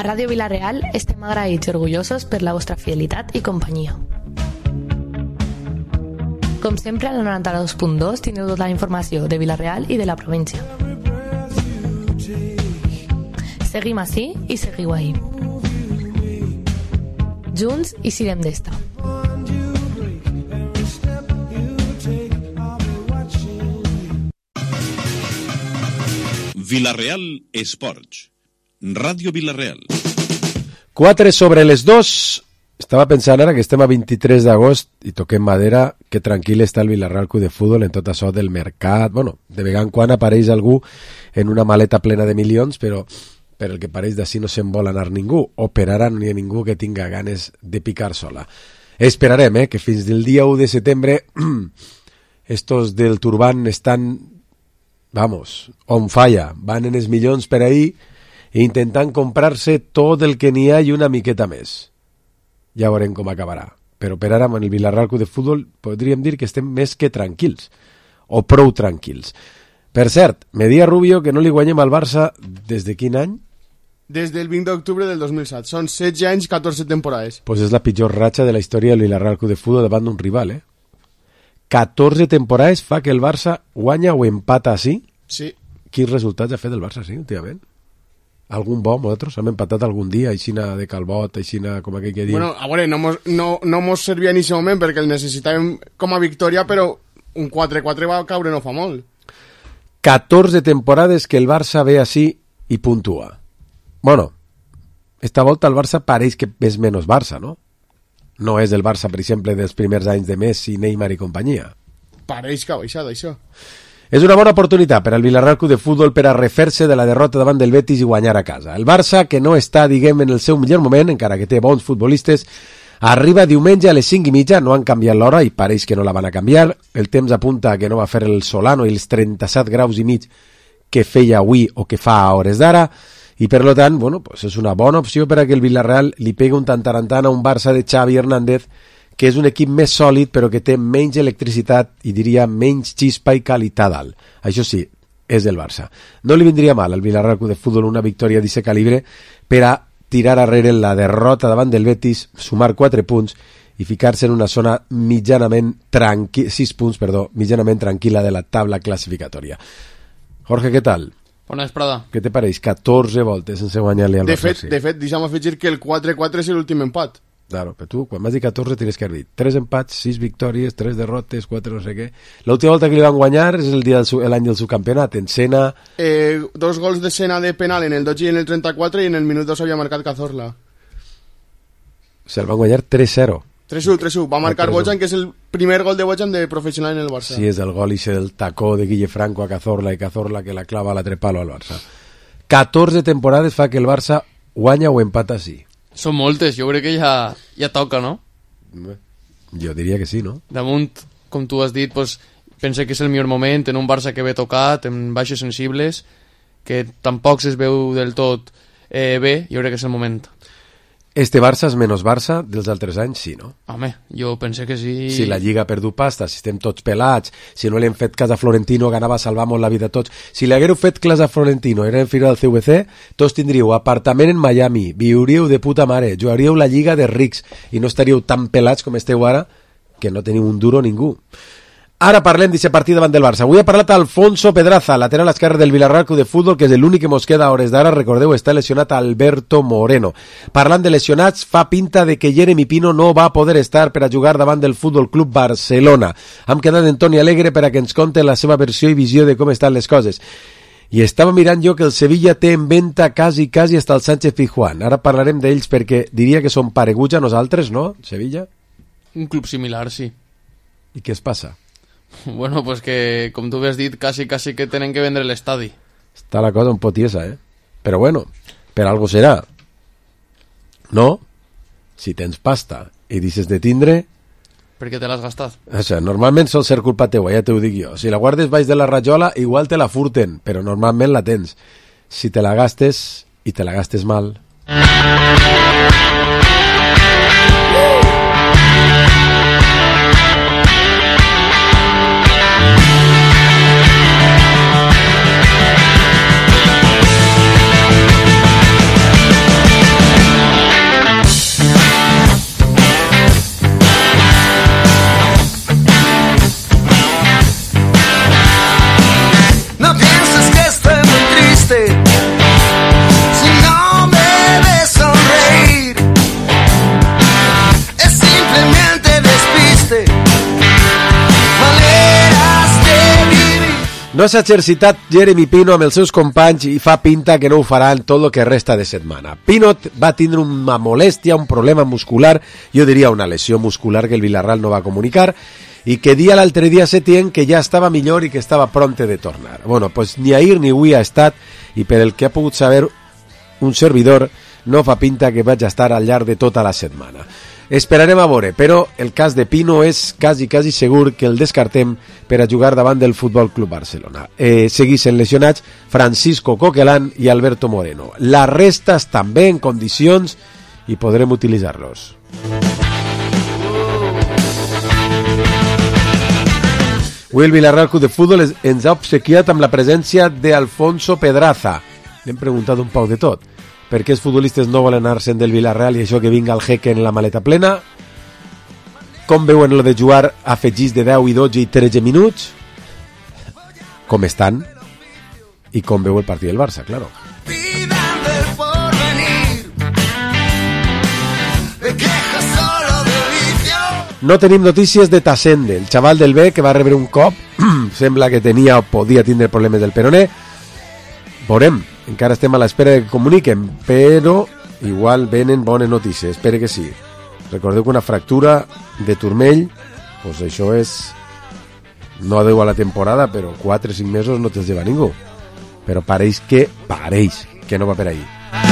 Ràdio Vila-real estem agraïts i orgullosos per la vostra fidelitat i companyia. Com sempre, a la 92.2 tindreu tota la informació de Vila-real i de la província. Seguim ací i seguiu ahí. Junts i sirem d'esta. Vila-real Esports. Ràdio Vila-real. 4 sobre les 2. Estava pensant ara que estem a 23 d'agost i toquem madera, que tranquil està el Vila-real Club de Futbol en tot això del mercat. Bueno, de vegada en quan apareix algú en una maleta plena de milions, però per el que pareix d'ací no se'n vol anar ningú, o per ara no hi ha ningú que tinga ganes de picar sola. Esperarem, que fins del dia 1 de setembre estos del Turban estan, vamos, on falla, van en els milions per ahí intentant comprar-se tot el que n'hi ha i una miqueta més. Ja veurem com acabarà. Però per ara, amb el Vila-real Club de Futbol, podríem dir que estem més que tranquils, o prou tranquils. Per cert, me dia Rubio que no li guanyem al Barça des de quin any? Des del 20 d'octubre del 2007. Són 16 anys, 14 temporades. Pues és la pitjor ratxa de la història del Vila-real Club de Futbol davant d'un rival, 14 temporades fa que el Barça guanya o empata així? Sí. Quins resultats ha fet el Barça així, últimament? Algun bo, nosaltres hem empatat algun dia, aixina de Calbot, aixina com aquell que diu. Bueno, a veure, no mos servia en aquest moment perquè el necessitàvem com a victòria, però un 4-4 va caure no fa molt. 14 temporades que el Barça ve així i puntua. Bueno, esta volta el Barça pareix que és menys Barça, no? No és el Barça, per exemple, dels primers anys de Messi, Neymar i companyia. Pareix que ha baixat, això. És una bona oportunitat per al Vila-real Club de Futbol per a refer-se de la derrota davant del Betis i guanyar a casa. El Barça, que no està, diguem, en el seu millor moment, encara que té bons futbolistes, arriba diumenge a les 5:30, no han canviat l'hora i pareix que no la van a canviar. El temps apunta que no va fer el Solano i els 37 graus i mig que feia avui o que fa a hores d'ara, i per tant, bueno, pues és una bona opció per a que el Villarreal li pegui un tantarantant a un Barça de Xavi Hernández, que és un equip més sòlid però que té menys electricitat i diria menys xispa i qualitat dalt. Això sí, és el Barça. No li vindria mal al Villarreal Club de Futbol una victòria d'aquest calibre per a tirar arrere la derrota davant del Betis, sumar 4 punts i ficar-se en una zona mitjanament tranquil·la de la taula classificatòria. Jorge, què tal? Bona vesprada. Què te pareix? 14 voltes sense guanyar-li al Barça. De fet, deixa'm afegir que el 4-4 és l'últim empat. Claro, però tu, quan vas dir 14, tens que haver dit 3 empats, 6 victòries, 3 derrotes, 4 no sé què. L'última volta que li van guanyar és l'any del subcampionat, en Sena... 2 gols de Sena de penal en el 12 i en el 34 i en el minut 2 havia marcat Cazorla. Se'l van guanyar 3-0. 3-1. Va marcar Bojan, que és el primer gol de Bojan de professional en el Barça. Sí, és el gol ixe del tacó de Guille Franco a Cazorla i Cazorla que la clava a l'altre palo al Barça. 14 temporades fa que el Barça guanya o empata sí. Són moltes, jo crec que ja toca, no? Jo diria que sí, no? Damunt, com tu has dit, pues, penso que és el millor moment en un Barça que ve tocat, en baixes sensibles, que tampoc es veu del tot bé, jo crec que és el moment. Este Barça és menys Barça dels altres anys, sí, no? Home, jo pense que sí. Si la Lliga ha perdut pasta, si estem tots pelats, si no li hem fet cas a Florentino, que anava a salvar molt la vida a tots. Si li haguéreu fet cas a Florentino, era en final del CVC, tots tindríeu apartament en Miami, viuríeu de puta mare, jugaríeu la Lliga de rics i no estaríeu tan pelats com esteu ara, que no teniu un duro ningú. Ara parlem d'aquest partit davant del Barça. Avui ha parlat Alfonso Pedraza, lateral esquerre del Villarreal Club de Futbol, que és l'únic que mos queda a hores d'ara. Recordeu, està lesionat Alberto Moreno. Parlant de lesionats, fa pinta de que Jeremy Pino no va poder estar per a jugar davant del Futbol Club Barcelona. Hem quedat en Toni Alegre per a que ens conte la seva versió i visió de com estan les coses. I estava mirant jo que el Sevilla té en venta quasi hasta el Sánchez Pizjuán. Ara parlarem d'ells perquè diria que són pareguts a nosaltres, no, Sevilla? Un club similar, sí. I què es passa? Bueno, pues que, com tu has dit, casi que tenen que vendre l'estadi. Està la cosa un pot tiesa, Però bueno, per algo serà. No? Si tens pasta i dices de tindre... Per què te l'has gastat? O sigui, normalment sol ser culpa teua, ja t'ho dic jo. Si la guardes baix de la rajola, igual te la furten, però normalment la tens. Si te la gastes, i te la gastes mal... No s'ha exercitat Jeremy Pino amb els seus companys i fa pinta que no ho farà en tot el que resta de setmana. Pino va tindre una molèstia, un problema muscular, jo diria una lesió muscular que el Villarreal no va comunicar, i que dia l'altre dia Setién que ja estava millor i que estava pronte de tornar. Bueno, pues ni ahir ni avui ha estat, i per el que ha pogut saber un servidor, no fa pinta que vaig estar al llarg de tota la setmana. Esperarem a veure, però el cas de Pino és quasi segur que el descartem per a jugar davant del Futbol Club Barcelona. Segueixen lesionats Francisco Coquelán i Alberto Moreno. La resta estan bé en condicions i podrem utilitzar-los. Avui el Villarreal Club de Futbol ens ha obsequiat amb la presència d'Alfonso Pedraza. L'hem preguntat un poc de tot. Per què els futbolistes no volen anar-se'n del Villarreal i això que vinga el jeque en la maleta plena? Com veuen lo de jugar afegits de 10 i 12 i 13 minuts? Com estan? I com veu el partit del Barça, claro. No tenim notícies de Tassende, el xaval del B que va rebre un cop, sembla que tenia o podia tindre problemes del peroné. Veurem, encara estem a l'espera que comuniquen, però igual venen bones notícies, espero que sí. Recordeu que una fractura de turmell, pues això és no adeu a la temporada, però 4 o 5 mesos no te'ls lleva ningú. Però pareix que no va per ahí.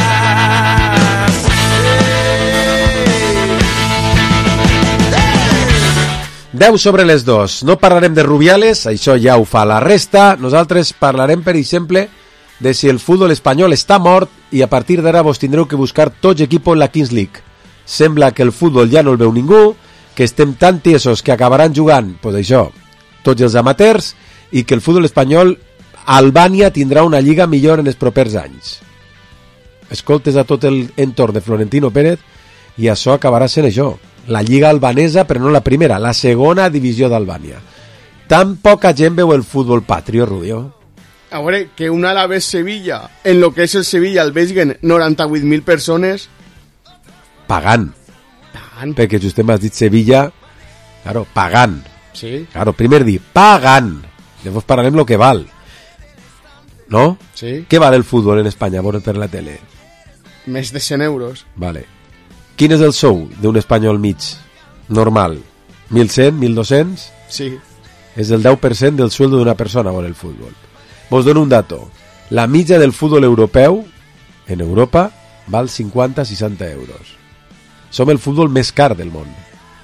10 sobre les 2. No parlarem de Rubiales, això ja ho fa la resta. Nosaltres parlarem, per exemple, de si el futbol espanyol està mort i a partir d'ara vos tindreu que buscar tots equipos en la Kings League. Sembla que el futbol ja no el veu ningú, que estem tan tiesos que acabaran jugant, pues això, tots els amateurs, i que el futbol espanyol, Albània tindrà una lliga millor en els propers anys. Escoltes a tot el entorn de Florentino Pérez i això acabarà sent això, la lliga albanesa, però no la primera, la segona divisió d'Albània. Tan poca gent veu el futbol patrio, Rubio. A veure, que un Alavés Sevilla, en lo que és el Sevilla, el vegin 98.000 persones... Pagant. Perquè just m'has dit Sevilla, claro, pagant. Sí. Claro, primer dir, pagant. Llavors parlarem lo que val. ¿No? Sí. Què val el futbol en Espanya, veure per la tele? Més de 100 euros. Vale. Quin és el sou d'un espanyol mig normal? 1.100, 1.200? Sí. És el 10% del sueldo d'una persona veure el futbol. Vos dono un dato. La mitja del futbol europeu en Europa val 50-60 euros. Som el futbol més car del món.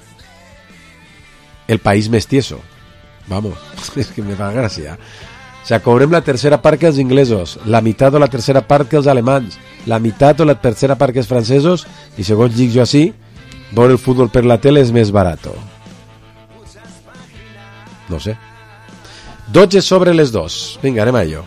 El país més tieso. Vamos, és que me fa gràcia. O sea, cobrem la tercera part que els inglesos, la meitat o la tercera part que els alemans, la meitat o la tercera part que els francesos, i segons dic jo així, veure el futbol per la tele és més barato. No sé. 12 sobre les 2. Vinga, anem a ello.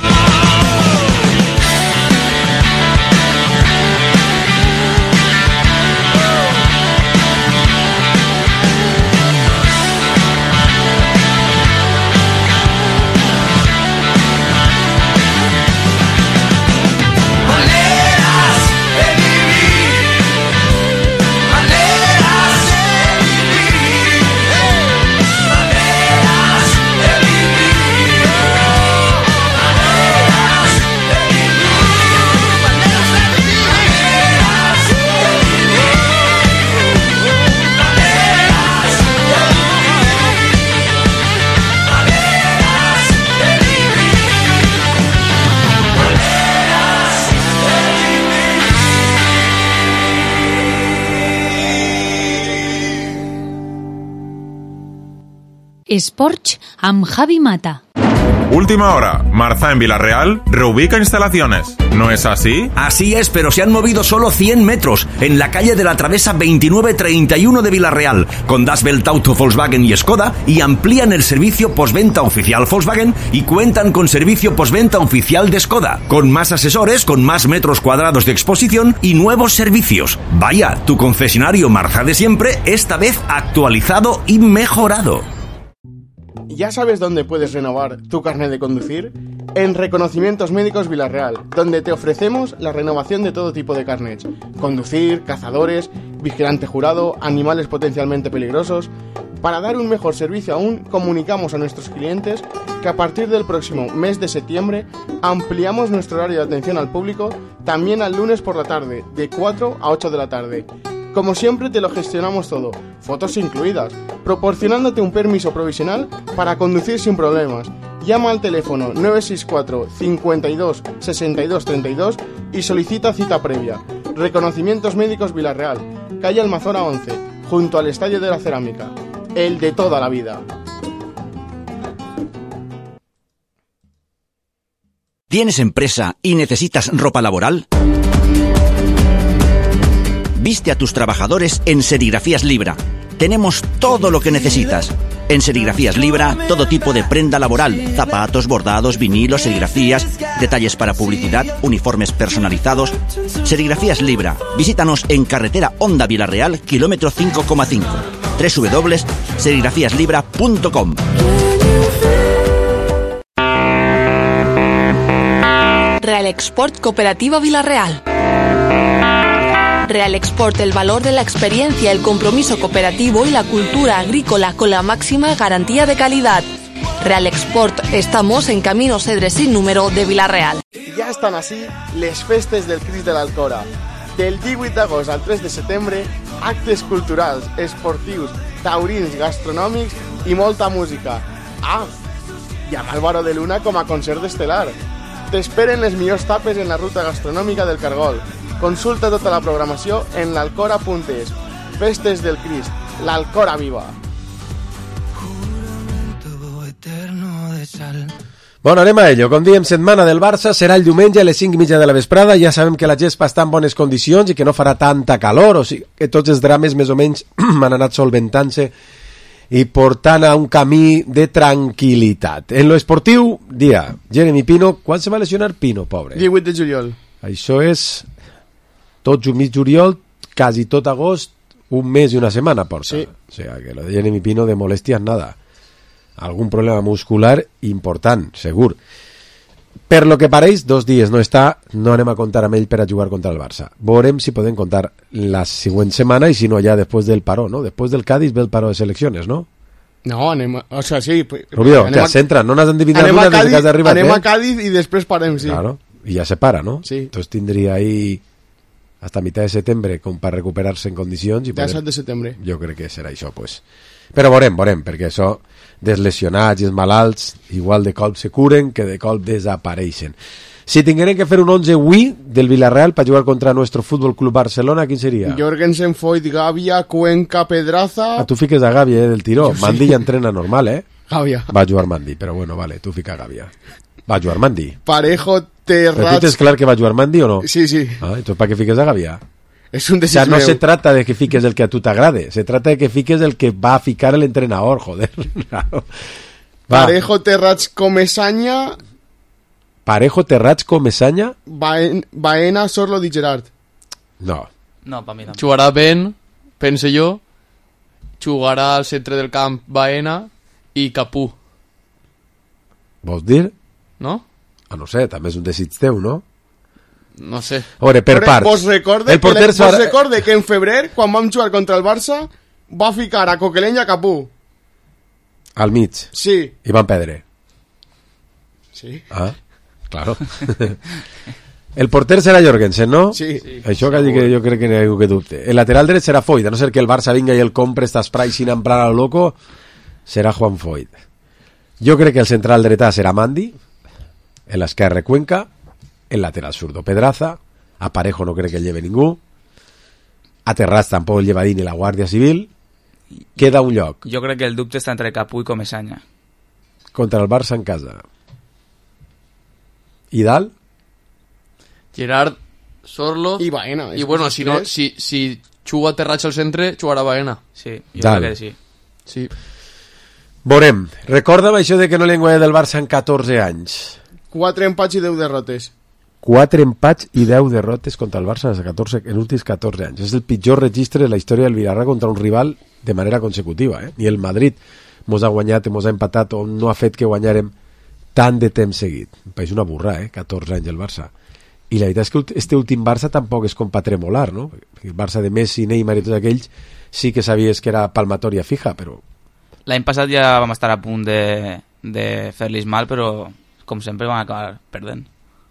Esports amb Javi Mata. Última hora, Marza en Villarreal reubica instalaciones. ¿No es así? Así es, pero se han movido solo 100 metros en la calle de la Travesa 2931 de Villarreal, con Das Welt Auto, Volkswagen y Skoda, y amplían el servicio postventa oficial Volkswagen y cuentan con servicio postventa oficial de Skoda, con más asesores, con más metros cuadrados de exposición y nuevos servicios. Vaya, tu concesionario Marza de siempre, esta vez actualizado y mejorado. ¿Ya sabes dónde puedes renovar tu carnet de conducir? en Reconocimientos Médicos Villarreal, donde te ofrecemos la renovación de todo tipo de carnets: conducir, cazadores, vigilante jurado, animales potencialmente peligrosos. Para dar un mejor servicio aún, comunicamos a nuestros clientes que a partir del próximo mes de septiembre ampliamos nuestro horario de atención al público también al lunes por la tarde, de 4 a 8 de la tarde. Como siempre te lo gestionamos todo, fotos incluidas, proporcionándote un permiso provisional para conducir sin problemas. Llama al teléfono 964 52 62 32 y solicita cita previa. Reconocimientos Médicos Villarreal, calle Almazora 11, junto al Estadio de la Cerámica. El de toda la vida. ¿Tienes empresa y necesitas ropa laboral? Viste a tus trabajadores en Serigrafías Libra. Tenemos todo lo que necesitas. En Serigrafías Libra, todo tipo de prenda laboral: zapatos, bordados, vinilos, serigrafías, detalles para publicidad, uniformes personalizados. Serigrafías Libra. Visítanos en carretera Honda Villarreal, kilómetro 5,5. www.serigrafíaslibra.com. Real Export Cooperativa Villarreal. Real Export, el valor de la experiencia, el compromiso cooperativo y la cultura agrícola con la máxima garantía de calidad. Real Export, estamos en Camino Cedre sin número de Villarreal. Ja estan així les festes del Crist de l'Alcora. Del 18 d'agost al 3 de setembre, actes culturals, esportius, taurins, gastronòmics i molta música. Ah, i amb Álvaro de Luna com a concert estel·lar. T'esperen les millors tapes en la ruta gastronòmica del Cargol. Consulta tota la programació en l'alcora.es. Festes del Crist, l'Alcora viva. Bueno, anem a ello. Com diem, setmana del Barça serà el diumenge a les 5:30 de la vesprada. Ja sabem que la gespa està en bones condicions i que no farà tanta calor, o sigui que tots els drames més o menys han anat solventant-se i portant a un camí de tranquil·litat. En lo esportiu, dia, Jeremy Pino, quan se va lesionar Pino, pobre? 18 de juliol. Això és tot mig juliol, quasi tot agost, un mes i una setmana porta. Sí. O sigui que lo de Jeremy Pino de molèsties nada. Algun problema muscular important, segur. Per lo que pareix, 2 dies no està, no anem a comptar amb ell per a jugar contra el Barça. Veurem si podem comptar la següent setmana i si no ja després del paró, ¿no? Després del Cádiz ve el paró de selecciones, ¿no? No, anem a... O sea, sí... Rubio, que centra, no n'has d'endevinar una des que has arribat, anem a Cádiz i després parem, sí. Claro, i ja se para, ¿no? Sí. Entonces tindria ahí hasta mitad de setembre com per recuperar-se en condicions. I ja 7 de setembre. Jo crec que serà això, pues. Però veurem, perquè això dels lesionats i els malalts igual de colp se curen que de colp desapareixen. Si tingueren que fer un 11 avui del Villarreal per jugar contra nuestro Fútbol Club Barcelona, quin seria? Jorgensen, Foyt, Gavia, Cuenca, Pedraza... Ah, tu fiques a Gavia, del tiró. Mandi ja entrena normal, Gavia. Va jugar Mandi, però bueno, vale, tu fica Gavia. Va jugar Mandi. Parejo, Terrats... Però tu tens clar que va jugar Mandi o no? Sí, sí. Ah, entonces ¿para qué fiques a Gavia? Es un o sea, no se trata de que fiques el que a tu t'agrade, se trata de que fiques el que va a ficar el entrenador, joder. Claro. Parejo, Terrats, Comesaña... Parejo, Terrats, Comesaña... Baena, Sorlo, Di Gerard. No. No, per mi tampoc. Jugarà Ben, pense jo. Jugarà al centre del camp Baena i Capú. Vols dir? No? Ah, no sé, també és un desig teu, no? No sé. A veure, per parts. Vos recorde que en febrer, quan vam jugar contra el Barça, va ficar a Coquelin i a Capú. Al mig? Sí. I van perdre? Sí. Ah, claro. El porter serà Jorgensen, no? Sí. Això que jo crec que no hi ha ningú que dubte. El lateral dret serà Foyt, a no ser que el Barça vinga i el compre esta Sprite en plan a lo loco, serà Juan Foyt. Jo crec que el central dretà serà Mandi, en l'esquerre Cuenca, el lateral zurdo Pedraza, a Parejo no crec que el lleve ningú, a Terrats tampoc el lleva ni la Guàrdia Civil, queda un lloc. Jo crec que el dubte està entre Capú i Comesaña. Contra el Barça en casa. I dalt? Gerard, Sorlo... I Baena. I bueno, si no, si juga Terrats al centre, jugarà Baena. Sí, jo crec que sí. Sí. Veurem. Recorda'm això de que no li han guanyat del Barça en 14 anys. 4 empats i 10 derrotes. 4 empats i 10 derrotes contra el Barça en últims 14 anys. És el pitjor registre de la història del Villarreal contra un rival de manera consecutiva. Ni el Madrid mos ha guanyat, mos ha empatat o no ha fet que guanyarem tant de temps seguit. Em pareix una burra, 14 anys el Barça. I la veritat és que este últim Barça tampoc és com pa tremolar, no? El Barça de Messi, Neymar i tots aquells sí que sabies que era palmatòria fija, però... L'any passat ja vam estar a punt de fer-los mal, però com sempre van acabar perdent.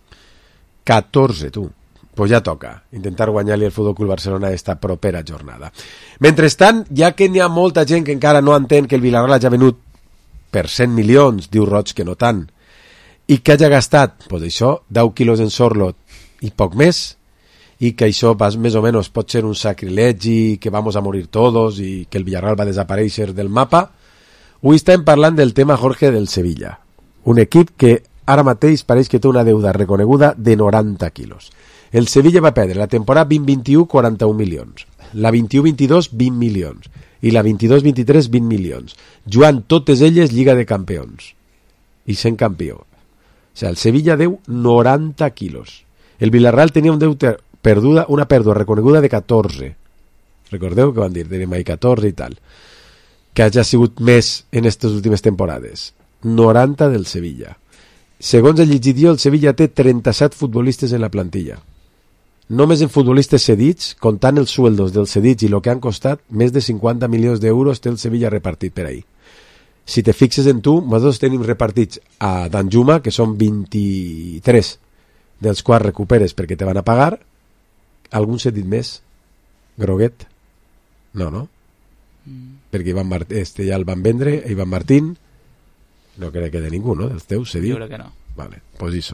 14, tu. Pues ja toca intentar guanyar-li el Futbol Club Barcelona esta propera jornada. Mentrestant, ja que n'hi ha molta gent que encara no entén que el Villarreal hagi venut per 100 milions, diu Roig que no tant, i que hagi gastat, pues això, 10 quilos en Sorlot i poc més, i que això més o menys pot ser un sacrilegi, que vamos a morir todos i que el Villarreal va desaparèixer del mapa. Avui estem parlant del tema, Jorge, del Sevilla, un equip que ara mateix pareix que té una deuda reconeguda de 90 quilos. El Sevilla va perdre la temporada 2021 41 milions, la 21-22 20 milions i la 22-23 20 milions, jugant totes elles Lliga de Campions i sent campió. O sigui, el Sevilla deu 90 quilos. El Villarreal tenia un deute perduda, una pèrdua reconeguda de 14. Recordeu que van dir, tenim ahí 14 i tal. Que hagi sigut més en aquestes últimes temporades. 90 del Sevilla. Segons el llegit jo, el Sevilla té 37 futbolistes en la plantilla. Només en futbolistes cedits, comptant els sueldos dels cedits i el que han costat, més de 50 milions d'euros té el Sevilla repartit per ahí. Si te fixes en tu, nosaltres tenim repartits a Danjuma, que són 23, dels quals recuperes perquè te van a pagar. Algun cedit més? Groguet? No? Perquè ja el van vendre, Ivan Martín, no crec que de ningú, no? Dels teus, se diu? Jo crec que no. Vale, pues això.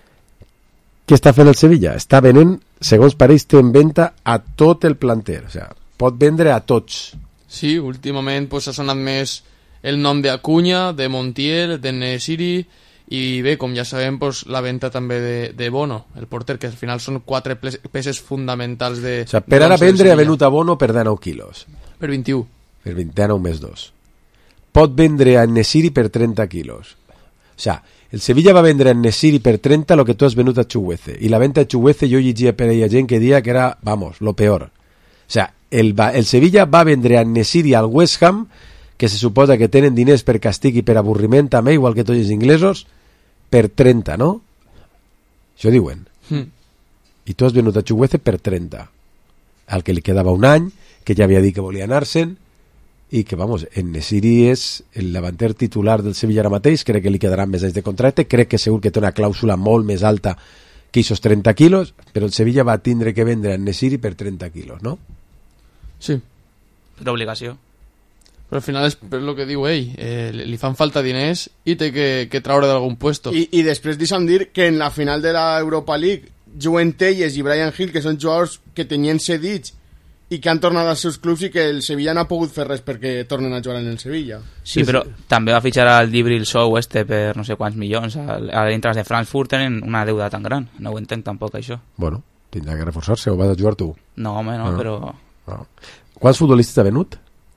Què està fent el Sevilla? Està venent, segons pareix, té en venda a tot el planter. O sigui, pot vendre a tots. Sí, últimament pues, ha sonat més el nom d'Acuña, de Montiel, de Nesiri, i bé, com ja sabem, pues, la venda també de Bono, el porter, que al final són 4 peces fonamentals de... O sigui, per ara vendre ha venut a Bono per 19 quilos. Per 21. Per 19 més 2. Pot vendre a Nesiri per 30 quilos. O sigui, el Sevilla va vendre a Nesiri per 30 lo que tu has venut a Chuguece. I la venta a Chuguece jo llegia per ella gent que dia que era, vamos, lo peor. O sigui, el Sevilla va vendre a Nesiri al West Ham, que se suposa que tenen diners per castig i per avorriment també, igual que tots els inglesos, per 30, no? Això diuen. I tu has venut a Chuguece per 30. Al que li quedava un any, que ja havia dit que volia anar-se'n, i que, vamos, en Nesiri és el davanter titular del Sevilla ara mateix, crec que li quedaran més anys de contracte, crec que segur que té una clàusula molt més alta que aquests 30 quilos, però el Sevilla va tindre que vendre en Nesiri per 30 quilos, no? Sí. Per obligació. Però al final és per el que diu ell, li fan falta diners i té que traure d'algun puesto. I després deixa'm dir que en la final de la Europa League, Joan Telles i Brian Hill, que són jugadors que tenien cedits i que han tornat als seus clubs i que el Sevilla no ha pogut fer res perquè tornen a jugar en el Sevilla. Sí, però també va fitxar al Djibril Sow per no sé quants milions. A l'Eintracht de Frankfurt tenen una deuda tan gran. No ho entenc tampoc, això. Bueno, tindrà que reforçar-se o vas a jugar tu? No, home, no, però... No. Quants futbolistes ha venut?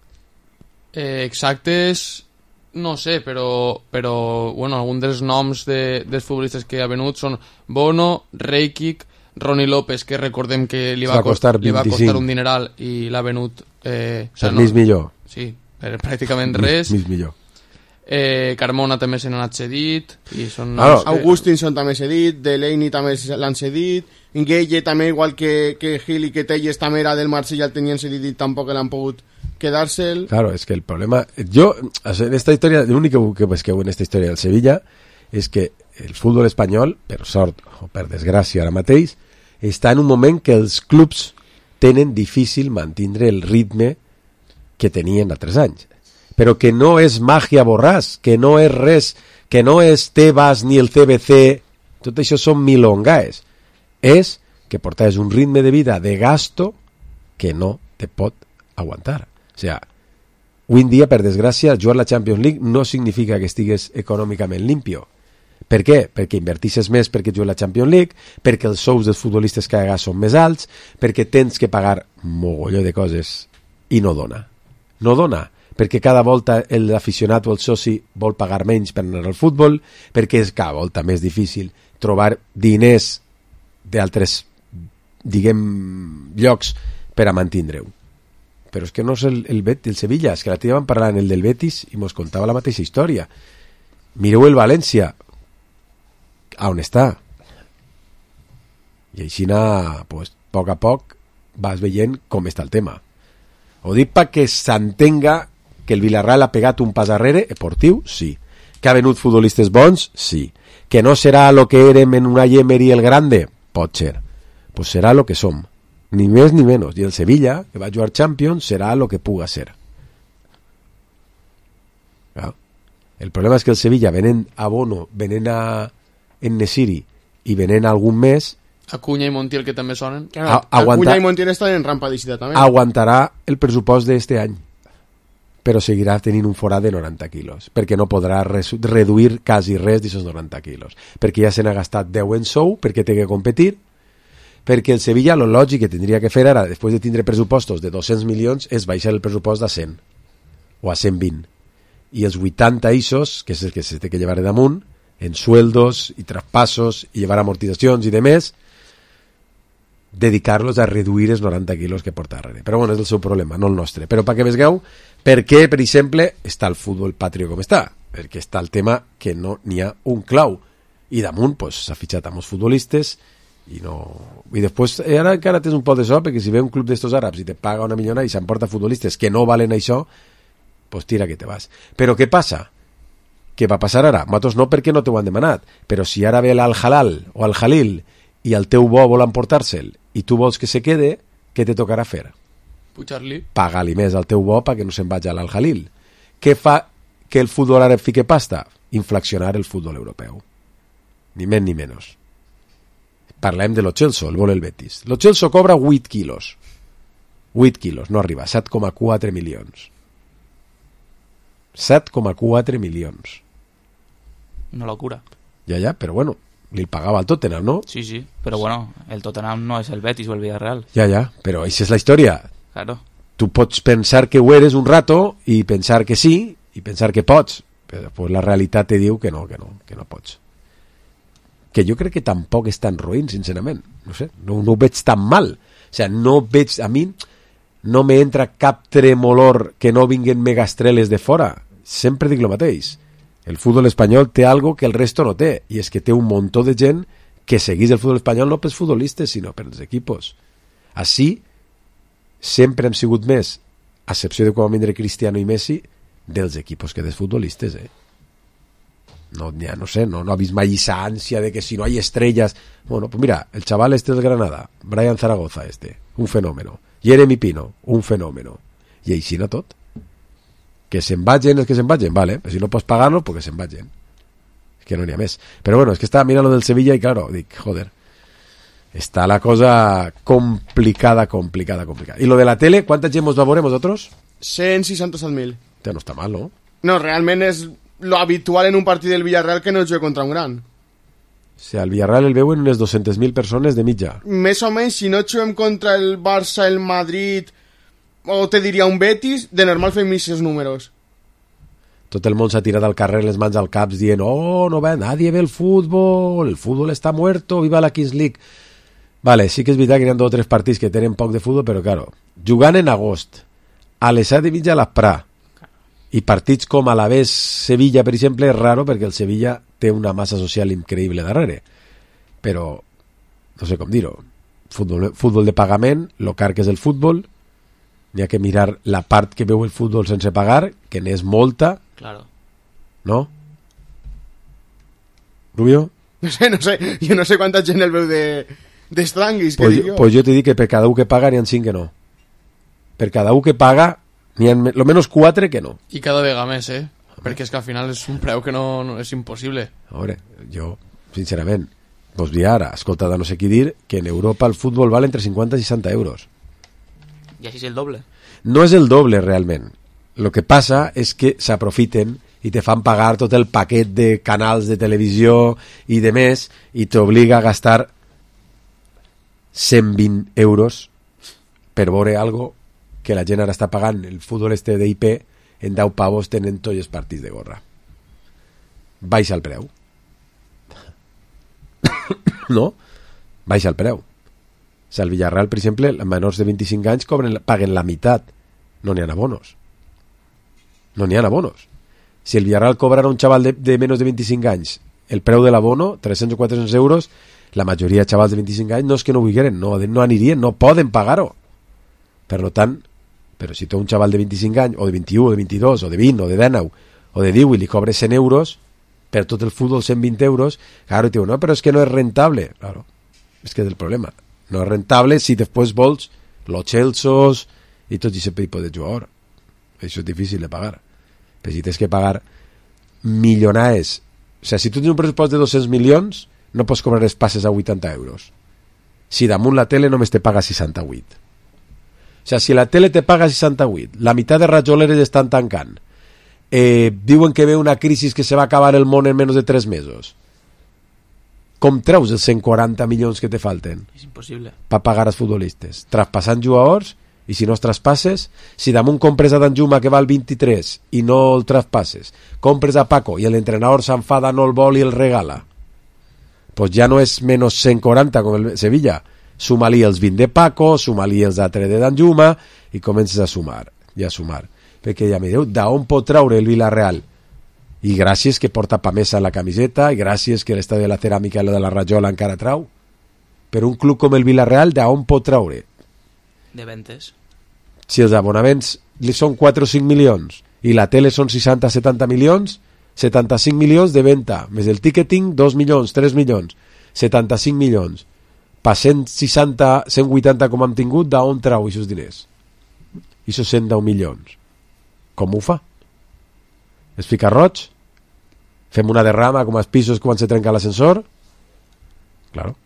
Exactes... No sé, però bueno, alguns dels noms dels futbolistes que ha venut són Bono, Reykjavik, Ronnie López, que recordem que li va costar un dineral i l'ha venut... mig millor. Sí, per pràcticament res. Mig millor. Carmona també se n'ha anat cedit. I són Augustinson també cedit, Delaney també l'han cedit, Gueye també, igual que Gil i que Telles també era del Marsella, el tenien cedit i tampoc l'han pogut quedar-se'l. Claro, es que el problema... Yo, en esta historia, lo único que pesqueu en esta historia del Sevilla és que el futbol espanyol, per sort o per desgràcia ara mateix, està en un moment que els clubs tenen difícil mantindre el ritme que tenien a 3 anys. Però que no és màgia borràs, que no és res, que no és Tebas ni el CBC, tot això són milongaes. És que portaves un ritme de vida de gasto que no te pot aguantar. O sigui, avui en dia, per desgràcia, jugar la Champions League no significa que estigues econòmicament limpio. Per què? Perquè invertisses més perquè jugues la Champions League, perquè els sous dels futbolistes que hagas són més alts, perquè tens que pagar mogolló de coses i no dona. No dona, perquè cada volta l'aficionat o el soci vol pagar menys per anar al futbol, perquè és cada volta més difícil trobar diners d'altres, diguem, llocs per a mantindre-ho. Però és que no és el Sevilla, és que la tia van parlar en el del Betis i mos contava la mateixa història. Mireu el València, on està. I així, pues, a poc a poc vas veient com està el tema. Ho dic perquè s'entenga que el Villarreal ha pegat un pas arrere, esportiu, sí. Que ha venut futbolistes bons, sí. Que no serà lo que érem en una Emery el Grande, pot ser. Pues serà lo que som. Ni més ni menys. I el Sevilla, que va jugar Champions, serà lo que puga ser. Ja. El problema és que el Sevilla, venent a Bono, venent a En-Nesyri i venent a algun més, Acuña i Montiel, que també sonen. Acuña i Montiel estan en rampa d'eixida també. Aguantarà el pressupost d'este any, però seguirà tenint un forat de 90 quilos, perquè no podrà reduir quasi res d'aquests 90 quilos, perquè ja se n'ha gastat 10 en sou, perquè té que competir, perquè el Sevilla, lo lògic que tindria que fer ara, després de tindre pressupostos de 200 milions, és baixar el pressupost a 100 o a 120, i els 80 ISOs, que és el que se té que llevar damunt, en sueldos i traspassos i llevar amortitzacions i demés, dedicar-los a reduir els 90 quilos que porta darrere. Però bueno, és el seu problema, no el nostre. Però perquè vegeu per què, per exemple, està el futbol patrio com està. Perquè està el tema que no n'hi ha un clau. I damunt pues, s'ha fitxat amb els futbolistes i no... I després, ara encara tens un pot de so, perquè si ve un club d'estos àrabs i te paga una miliona i s'emporta futbolistes que no valen això, pues tira que te vas. Però què passa? Què va passar ara? Nosaltres no perquè no t'ho han demanat, però si ara ve l'Al-Halal o el-Halil i el teu bo vol emportar-se'l i tu vols que se quede, què te tocarà fer? Pujar-li. Pagar-li més al teu bo perquè no se'n vagi a l'Al-Halil. Què fa que el futbol àrab fique pasta? Inflacionar el futbol europeu. Ni més ni menys. Parlem de lo Chelsea, el vol el Betis. Lo Chelsea cobra 8 quilos. 8 quilos, no arriba, 7,4 milions. 7,4 milions. Una locura. Ja, però bueno, li pagava al Tottenham, no? Sí, però bueno, el Tottenham no és el Betis o el Villarreal. Ja, però això és la història. Claro. Tu pots pensar que ho eres un rato i pensar que sí, i pensar que pots, però pues la realitat te diu que no pots. Que jo crec que tampoc és tan roïn, sincerament. No sé, no ho veig tan mal. O sigui, no veig... A mi no me entra cap tremolor que no vinguen megastreles de fora. Sempre dic el mateix. El futbol espanyol té algo que el resto no té, i és que té un muntó de gent que seguís el futbol espanyol no pels futbolistes, sinó pels equipos. Així, sempre hem sigut més, a excepció de quan van vindre Cristiano i Messi, dels equipos que dels futbolistes, No, ja no sé, no ha vist mai esa ànsia de que si no hay estrellas... Bueno, pues mira, el chaval este del Granada, Brian Zaragoza un fenómeno. Jeremy Pino, un fenómeno. I així no tot. Que se'n vagin els que se'n vagin, vale, si no pots pagar-lo, pues que se'n vagin. És que no n'hi ha més. Però bueno, és que estava mirant lo del Sevilla i claro, dic, joder, està la cosa complicada. I lo de la tele, quanta gent mos va veure, vosaltres? 167.000. No està mal, no? No, realment és lo habitual en un partit del Villarreal que no es juga contra un gran. O sigui, al Villarreal el veuen unes 200.000 persones de mitja. Més o menys, si no juguem contra el Barça, el Madrid, o te diria un Betis, de normal fem aquests números. Tot el món s'ha tirat al carrer les mans al caps dient no ve, nadie ve el fútbol está muerto, viva la Kings League. Vale, sí que és veritat que hi ha 2 o 3 partits que tenen poc de futbol, però claro, jugant en agost, a les 7 de mitja a l'Asprà, i partits com Alavés Sevilla, per exemple, és raro perquè el Sevilla té una massa social increïble darrere, però no sé com dir-ho, futbol de pagament, lo car que és el futbol, n'hi ha que mirar la part que veu el futbol sense pagar, que n'és molta. Claro. ¿No? ¿Rubio? No sé, jo no sé quanta gent el veu d'estranguis, que dic jo. Pues jo te dic que per cada un que paga n'hi ha 5 que no. Per cada un que paga n'hi ha lo menos 4 que no. I cada vegada més, perquè és que al final és un preu que no és impossible. A veure, jo, sincerament, vos dic ara, escolta, de no sé qui dir, que en Europa el futbol val entre 50 i 60 euros. I així és el doble. No és el doble, realment. Lo que passa és que s'aprofiten i te fan pagar tot el paquet de canals de televisió i de més, i t'obliga a gastar 120 euros per veure algo que la gent ara està pagant el futbol este d'IP en 10 pavos tenen tots els partits de gorra. Baixa el preu. No? Baixa el preu. O sigui, el Villarreal, per exemple, els menors de 25 anys paguen la meitat. No n'hi ha abonos. No n'hi ha abonos. Si el Villarreal cobrara un xaval de menys de 25 anys el preu de l'abono, 300 o 400 euros, la majoria de xavals de 25 anys no és que no vulgueren, no anirien, no poden pagar-ho. Per tant, però si tu un xaval de 25 anys, o de 21, o de 22, o de 20, o de 19, o de 10 i li cobres 100 euros, per tot el futbol 120 euros, claro, te diu, no, però és que no és rentable. Claro, és que és el problema. No és rentable si després vols los Chelsea i tot aquest tipus de jugador. Això és difícil de pagar. Però si tens que pagar milionades, o sigui, si tu tens un pressupost de 200 milions, no pots cobrar els passes a 80 euros. Si damunt la tele només te paga 68. O sigui, si la tele te paga 68, la meitat de rajoleres estan tancant, diuen que ve una crisi que se va acabar el món en menys de 3 mesos, com treus els 140 milions que te falten? És impossible. Per pagar als futbolistes. Traspassant jugadors, i si no els traspasses, si damunt compres a Danjuma que val 23 i no el traspasses, compres a Paco i l'entrenador s'enfada, no el vol i el regala, pues ja no és menys 140 com el Sevilla. Suma-li els 20 de Paco, suma-li els altres de Danjuma i comences a sumar, i a sumar. Perquè ja me diu, d'on pot traure el Villarreal? I gràcies que porta Pamesa la camiseta, i gràcies que l'estadi de la ceràmica i de la rajola encara trau. Però un club com el Villarreal, d'on pot traure? De ventes. Si els abonaments li són 4 o 5 milions i la tele són 60-70 milions, 75 milions de venda, més el ticketing 2 milions, 3 milions, 75 milions. Per 160, 180 com hem tingut, d'on trau aquests diners? Aquests 110 milions. Com ho fa? Es fica roig? Fem una derrama com als pisos quan se trenca l'ascensor? Claro.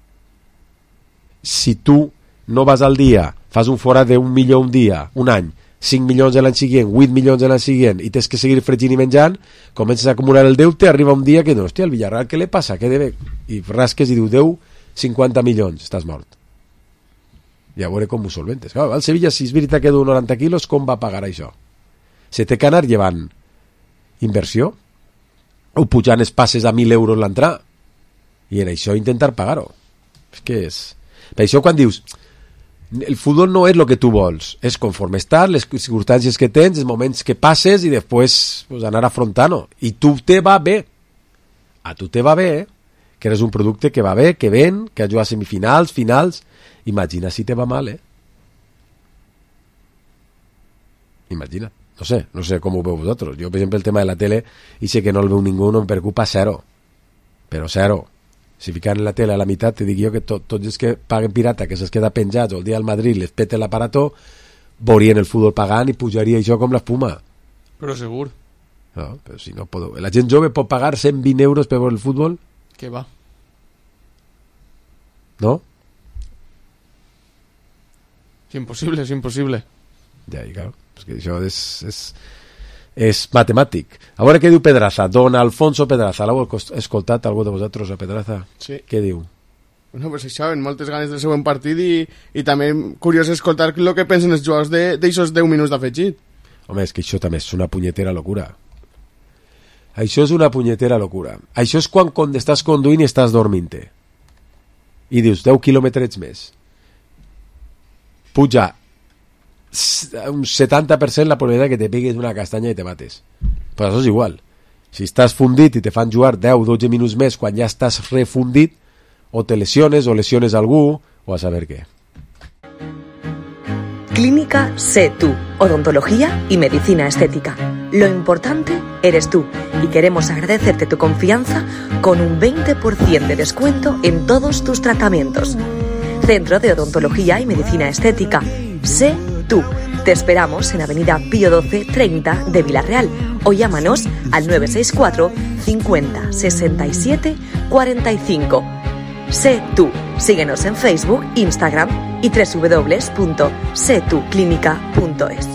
Si tu no vas al dia, fas un forat de 1 milió un dia, un any, 5 milions l'any següent, 8 milions l'any següent, i tens que seguir fregint i menjant, comences a acumular el deute, arriba un dia que no, hòstia, al Villarreal què li passa? Què debe? I rasques i diu, deu 50 milions, estàs mort. I a veure com ho solventes. Clar, el Sevilla, si és veritat que deu 90 quilos, com va pagar això? Se té que anar llevant inversió o pujant els passes a 1.000 euros l'entrada, i en això intentar pagar-ho. És que és... Per això quan dius el futbol no és el que tu vols, és conforme estàs, les circumstàncies que tens, els moments que passes i després pues, anar afrontant-ho. I tu te va bé. A tu te va bé, que eres un producte que va bé, que ven, que ajuda a semifinals, finals. Imagina si te va mal, Imagina. No sé com ho veu vosaltres. Jo, per exemple, el tema de la tele, i sé que no el veu ningú, no em preocupa zero. Però zero. Si fican en la tele a la meitat, te dic jo que tots els que paguen pirata, que se'ls queda penjats, o el dia al Madrid les pete l'aparato, veurien el futbol pagant i pujaria això com l'espuma. Però segur. No, però si no puedo... La gent jove pot pagar 120 euros per veure el futbol? Què va? No? És impossible, és impossible. Ja, i clar, és que això és matemàtic. A veure què diu Pedraza, don Alfonso Pedraza. L'heu escoltat algú de vosaltres a Pedraza? Sí. Què diu? Bueno, pues això, en moltes ganes del següent partit i també curiós escoltar el que pensen els jugadors d'aixòs 10 minuts d'afegit. Home, és que això també és una punyetera locura. Això és una punyetera locura. Això és quan estàs conduint i estàs dormint-te. I dius, 10 quilòmetres més. Puja un 70% la probabilitat que te pegues una castanya i te mates. Però això és igual. Si estàs fundit i te fan jugar 10-12 minuts més quan ja estàs refundit, o te lesiones o lesiones algú, o a saber què. Clínica Sé Tú, odontología y medicina estética. Lo importante eres tú y queremos agradecerte tu confianza con un 20% de descuento en todos tus tratamientos. Centro de Odontología y Medicina Estética. Sé Tú. Te esperamos en Avenida Pío 12 30 de Villarreal o llámanos al 964 50 67 45. Sé Tú. Síguenos en Facebook, Instagram y www.setuclínica.es.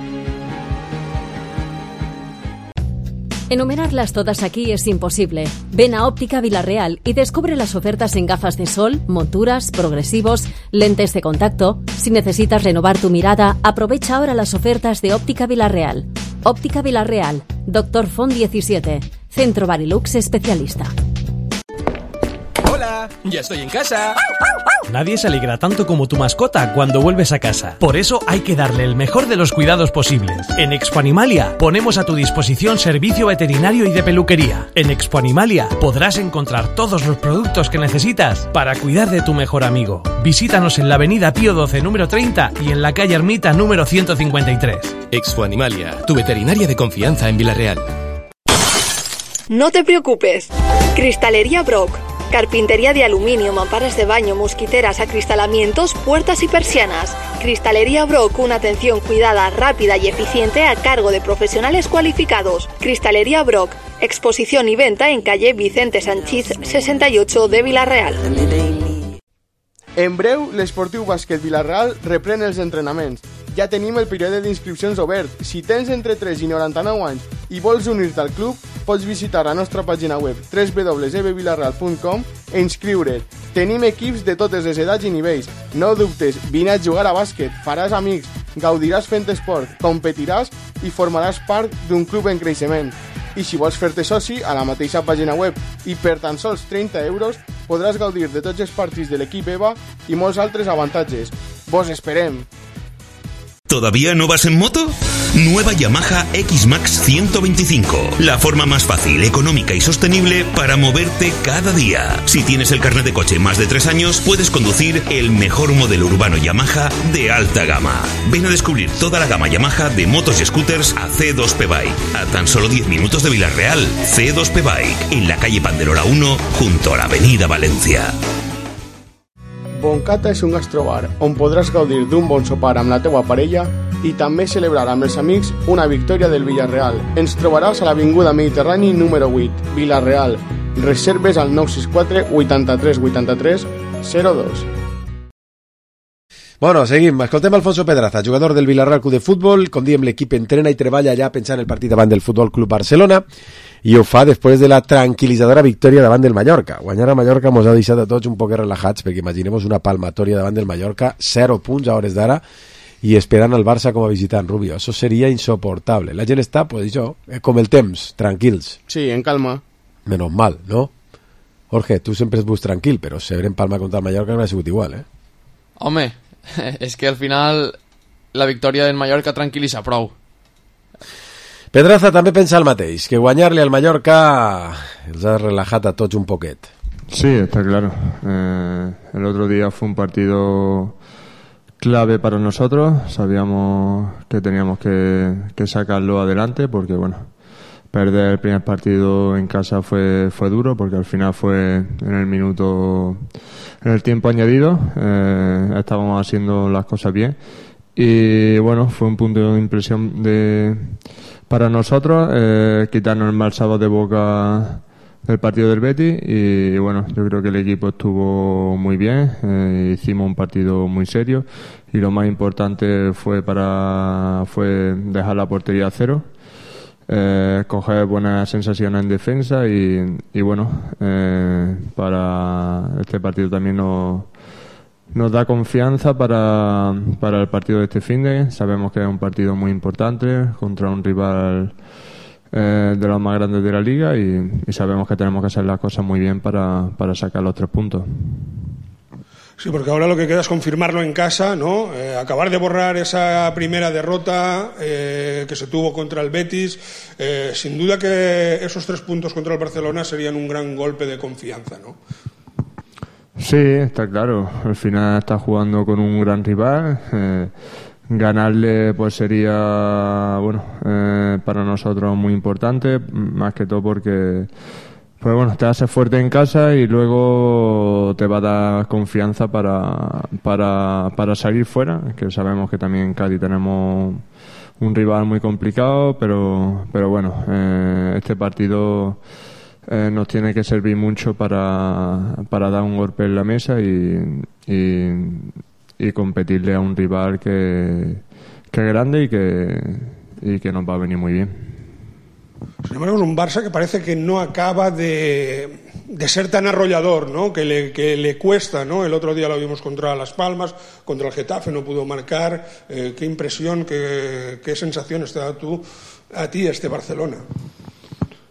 Enumerarlas todas aquí es imposible. Ven a Óptica Villarreal y descubre las ofertas en gafas de sol, monturas, progresivos, lentes de contacto. Si necesitas renovar tu mirada, aprovecha ahora las ofertas de Óptica Villarreal. Óptica Villarreal, Dr. Font 17, Centro Barilux Especialista. Hola, Hola, ya estoy en casa. Nadie se alegra tanto como tu mascota cuando vuelves a casa. Por eso hay que darle el mejor de los cuidados posibles. En Expo Animalia ponemos a tu disposición servicio veterinario y de peluquería. En Expo Animalia podrás encontrar todos los productos que necesitas para cuidar de tu mejor amigo. Visítanos en la avenida Pío XII número 30 y en la calle Ermita número 153. Expo Animalia, tu veterinaria de confianza en Villarreal. No te preocupes. Cristalería Brock. Carpintería de aluminio, mamparas de baño, mosquiteras, acristalamientos, puertas y persianas. Cristalería Brock, una atención cuidada, rápida y eficiente a cargo de profesionales cualificados. Cristalería Brock, exposición y venta en calle Vicente Sanchís 68 de Villarreal. En breu, l'Esportiu Bàsquet Villarreal reprèn els entrenaments. Ja tenim el període d'inscripcions obert. Si tens entre 3 i 99 anys i vols unir-te al club, pots visitar la nostra pàgina web www.ebvillarreal.com e inscriure't. Tenim equips de totes les edats i nivells. No dubtes, vine a jugar a bàsquet, faràs amics, gaudiràs fent esport, competiràs i formaràs part d'un club en creixement. I si vols fer-te soci, a la mateixa pàgina web i per tan sols 30 euros podràs gaudir de tots els partits de l'equip EVA i molts altres avantatges. Vos esperem! ¿Todavía no vas en moto? Nueva Yamaha X-Max 125. La forma más fácil, económica y sostenible para moverte cada día. Si tienes el carnet de coche más de 3 años, puedes conducir el mejor modelo urbano Yamaha de alta gama. Ven a descubrir toda la gama Yamaha de motos y scooters a C2P Bike. A tan solo 10 minutos de Villarreal, C2P Bike, en la calle Panderola 1, junto a la avenida Valencia. Boncata és un gastrobar on podràs gaudir d'un bon sopar amb la teua parella i també celebrar amb els amics una victòria del Villarreal. Ens trobaràs a l'Avinguda Mediterrani número 8, Villarreal. Reserves al 964 83 83 02. Bueno, seguim. Escoltem Alfonso Pedraza, jugador del Villarreal Club de Futbol. Com diem, l'equip entrena i treballa ja pensant en el partit davant del Futbol Club Barcelona i ho fa després de la tranquil·litzadora victòria davant del Mallorca. Guanyar a Mallorca mos ha deixat a tots un poc relajats perquè imaginemos una palmatòria davant del Mallorca, 0 punts a hores d'ara i esperant el Barça com a visitant, Rubio. Eso seria insoportable. La gent està, pues això, com el temps, tranquils. Sí, en calma. Menos mal, ¿no? Jorge, tu sempre es veus tranquil, però ser en Palma contra el Mallorca no ha sigut igual, eh? Home, és que al final la victòria del Mallorca tranquil·litza prou. Pedraza també pensa el mateix, que guanyar-li al Mallorca els ha relajat a tots un poquet. Sí, está claro. El otro día fue un partido clave para nosotros. Sabíamos que teníamos que sacarlo adelante porque, bueno, perder el primer partido en casa fue duro porque al final fue en el tiempo añadido. Estábamos haciendo las cosas bien y, bueno, fue un punto de impresión para nosotros quitarnos el mal sabor de boca del partido del Betis y, bueno, yo creo que el equipo estuvo muy bien, hicimos un partido muy serio y lo más importante fue dejar la portería a cero, coger buenas sensaciones en defensa y bueno, para este partido también nos da confianza para el partido de este finde. Sabemos que es un partido muy importante contra un rival de los más grandes de la liga y sabemos que tenemos que hacer las cosas muy bien para sacar los 3 puntos. Sí, porque ahora lo que queda es confirmarlo en casa, ¿no? Acabar de borrar esa primera derrota que se tuvo contra el Betis. Sin duda que esos 3 puntos contra el Barcelona serían un gran golpe de confianza, ¿no? Sí, está claro. Al final está jugando con un gran rival. Ganarle pues sería, bueno, para nosotros muy importante, más que todo porque, pues bueno, te hace fuerte en casa y luego te va a dar confianza para salir fuera, que sabemos que también en Cádiz tenemos un rival muy complicado, pero bueno, este partido nos tiene que servir mucho para dar un golpe en la mesa y competirle a un rival que es grande y que nos va a venir muy bien. Sin embargo, es un Barça que parece que no acaba de ser tan arrollador, ¿no? Que le cuesta, ¿no? El otro día lo vimos contra Las Palmas, contra el Getafe no pudo marcar. ¿Qué impresión, qué sensaciones te da a ti este Barcelona?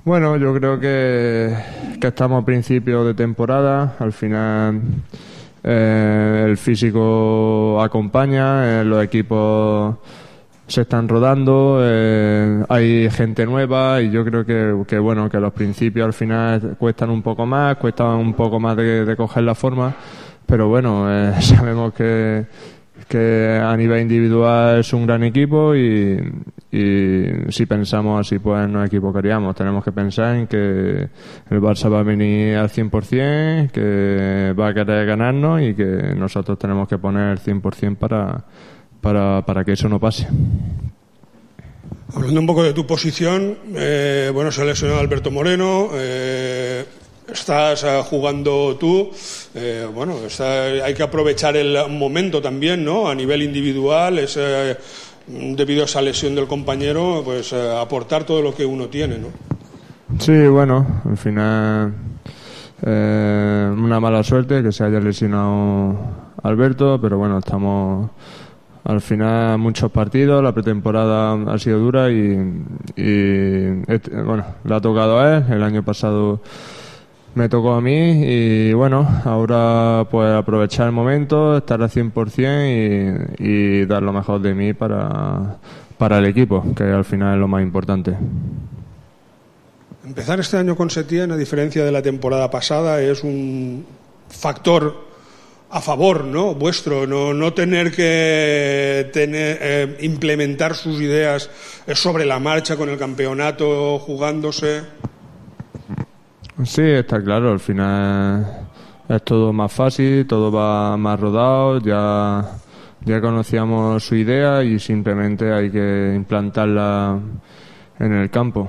Bueno, yo creo que estamos a principio de temporada. Al final el físico acompaña, los equipos se están rodando, hay gente nueva y yo creo que bueno, que los principios al final cuestan un poco más de coger la forma, pero bueno, sabemos que a nivel individual es un gran equipo y si pensamos así pues nos equivocaríamos. Tenemos que pensar en que el Barça va a venir al 100%, que va a querer ganarnos y que nosotros tenemos que poner el 100% para que eso no pase. Hablando un poco de tu posición, bueno, se ha lesionado Alberto Moreno, estás jugando tú, bueno, hay que aprovechar el momento también, ¿no? A nivel individual, debido a esa lesión del compañero, pues aportar todo lo que uno tiene, ¿no? Sí, bueno, al final una mala suerte que se haya lesionado Alberto, pero bueno, estamos al final muchos partidos, la pretemporada ha sido dura y bueno, le ha tocado a él, el año pasado me tocó a mí y bueno, ahora pues aprovechar el momento, estar al 100% y dar lo mejor de mí para el equipo, que al final es lo más importante. Empezar este año con Setién, a diferencia de la temporada pasada, es un factor a favor, ¿no? Vuestro, no tener que implementar sus ideas sobre la marcha con el campeonato jugándose. Sí, está claro, al final es todo más fácil, todo va más rodado, ya conocíamos su idea y simplemente hay que implantarla en el campo.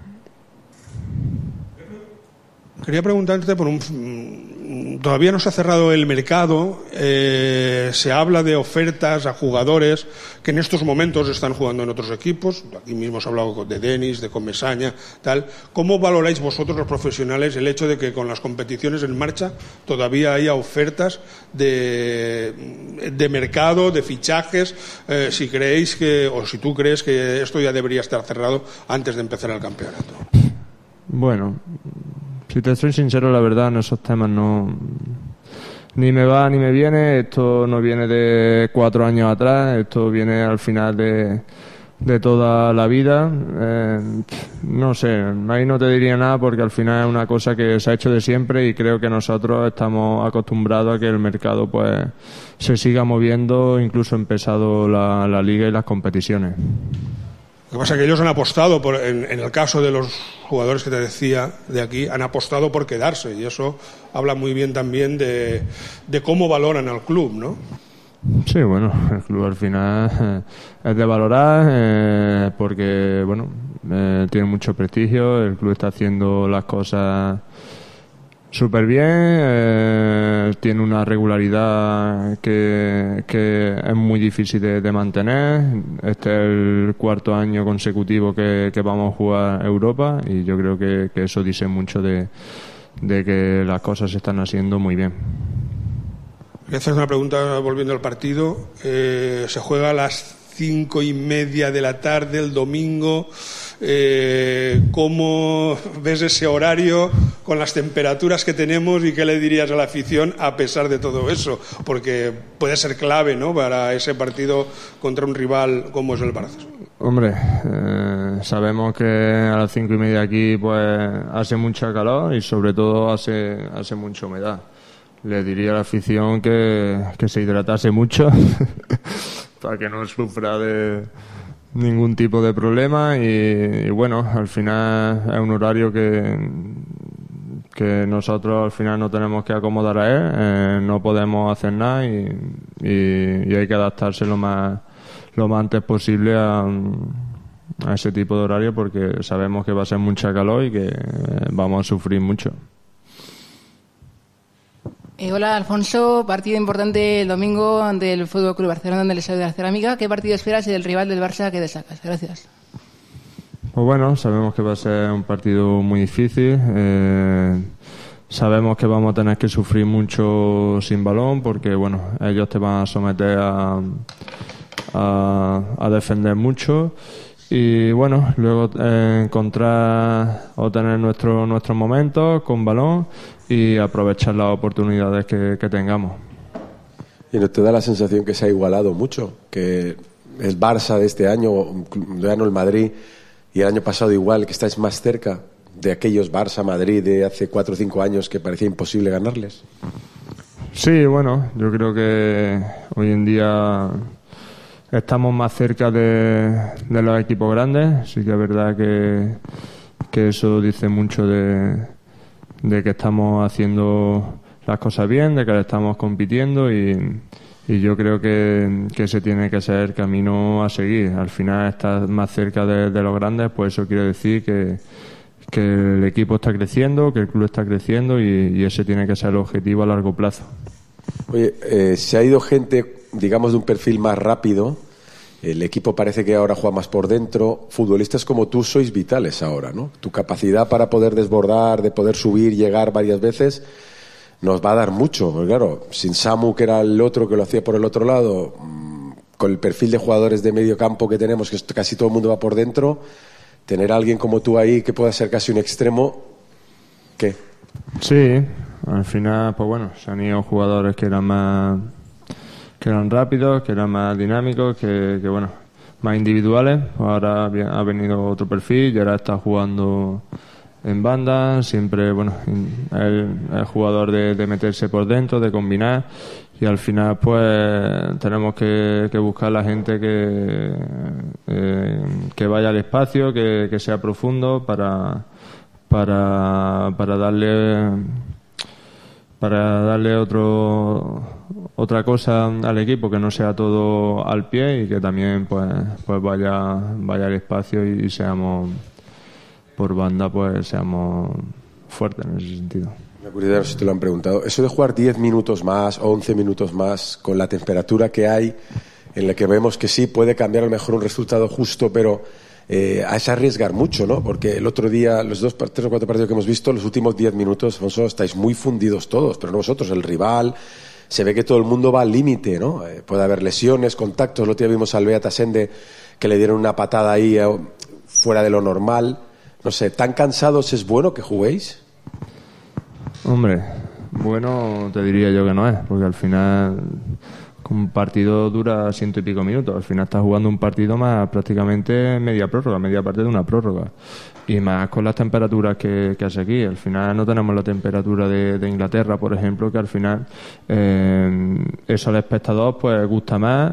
Quería preguntarte todavía no se ha cerrado el mercado, se habla de ofertas a jugadores que en estos momentos están jugando en otros equipos, aquí mismo se ha hablado de Denis, de Comesaña, tal. ¿Cómo valoráis vosotros los profesionales el hecho de que con las competiciones en marcha todavía haya ofertas de mercado, de fichajes, si creéis o si tú crees que esto ya debería estar cerrado antes de empezar el campeonato? Bueno, si te soy sincero, la verdad, en esos temas no, ni me va ni me viene. Esto no viene de 4 años atrás, esto viene al final de toda la vida. No sé, ahí no te diría nada porque al final es una cosa que se ha hecho de siempre y creo que nosotros estamos acostumbrados a que el mercado pues se siga moviendo, incluso empezado la liga y las competiciones. Lo que pasa es que ellos han apostado, en el caso de los jugadores que te decía de aquí, han apostado por quedarse y eso habla muy bien también de cómo valoran al club, ¿no? Sí, bueno, el club al final es de valorar porque, bueno, tiene mucho prestigio, el club está haciendo las cosas súper bien, tiene una regularidad que es muy difícil de mantener. Este es el 4º año consecutivo que vamos a jugar Europa y yo creo que eso dice mucho de que las cosas se están haciendo muy bien. Voy a hacer una pregunta volviendo al partido. Se juega a las 5:30 de la tarde el domingo. ¿Cómo ves ese horario con las temperaturas que tenemos y qué le dirías a la afición a pesar de todo eso? Porque puede ser clave, ¿no?, para ese partido contra un rival como es el Barça. Hombre, sabemos que a las 5:30 aquí pues hace mucha calor y sobre todo hace mucha humedad. Le diría a la afición que se hidratase mucho para que no sufra de ningún tipo de problema y bueno, al final es un horario que nosotros al final no tenemos que acomodar a él, no podemos hacer nada y hay que adaptarse lo más antes posible a ese tipo de horario porque sabemos que va a ser mucha calor y que vamos a sufrir mucho. Hola Alfonso, partido importante el domingo ante el Fútbol Club Barcelona ante el Estadio de la Cerámica. ¿Qué partido esperas y del rival del Barça que destacas? Gracias. Pues bueno, sabemos que va a ser un partido muy difícil. Sabemos que vamos a tener que sufrir mucho sin balón porque bueno, ellos te van a someter a defender mucho y bueno, luego encontrar o tener nuestros momentos con balón y aprovechar las oportunidades que tengamos. ¿Y no te da la sensación que se ha igualado mucho? Que el Barça de este año, ya no el Madrid, y el año pasado igual, que estáis más cerca de aquellos Barça-Madrid de hace 4 o 5 años que parecía imposible ganarles. Sí, bueno, yo creo que hoy en día estamos más cerca de los equipos grandes. Sí que es verdad que eso dice mucho de que estamos haciendo las cosas bien, de que estamos compitiendo y yo creo que ese tiene que ser el camino a seguir. Al final estar más cerca de los grandes, pues eso quiere decir que el equipo está creciendo, que el club está creciendo y ese tiene que ser el objetivo a largo plazo. Oye, se ha ido gente, digamos, de un perfil más rápido. El equipo parece que ahora juega más por dentro. Futbolistas como tú sois vitales ahora, ¿no? Tu capacidad para poder desbordar, de poder subir, llegar varias veces, nos va a dar mucho. Porque claro, sin Samu, que era el otro que lo hacía por el otro lado, con el perfil de jugadores de medio campo que tenemos, que casi todo el mundo va por dentro, tener a alguien como tú ahí que pueda ser casi un extremo, ¿qué? Sí, al final, pues bueno, se han ido jugadores que eran rápidos, que eran más dinámicos, que bueno, más individuales. Ahora ha venido otro perfil y ahora está jugando en banda, siempre, bueno, el jugador de meterse por dentro, de combinar, y al final pues tenemos que buscar la gente que vaya al espacio, que sea profundo para darle otra cosa al equipo, que no sea todo al pie y que también pues vaya al espacio y seamos por banda, pues seamos fuertes en ese sentido. Me curiosidad si te lo han preguntado. Eso de jugar 10 minutos más o 11 minutos más con la temperatura que hay, en la que vemos que sí puede cambiar a lo mejor un resultado justo, pero es arriesgar mucho, ¿no? Porque el otro día, los 3 o 4 partidos que hemos visto, los últimos 10 minutos, Alfonso, estáis muy fundidos todos, pero no vosotros, el rival. Se ve que todo el mundo va al límite, ¿no? Puede haber lesiones, contactos. El otro día vimos al Beata Sende que le dieron una patada ahí fuera de lo normal. No sé, ¿tan cansados es bueno que juguéis? Hombre, bueno te diría yo que no es, porque al final un partido dura 100 y pico minutos. Al final estás jugando un partido más prácticamente media parte de una prórroga. Y más con las temperaturas que hace aquí. Al final no tenemos la temperatura de Inglaterra, por ejemplo, que al final eso al espectador pues gusta más.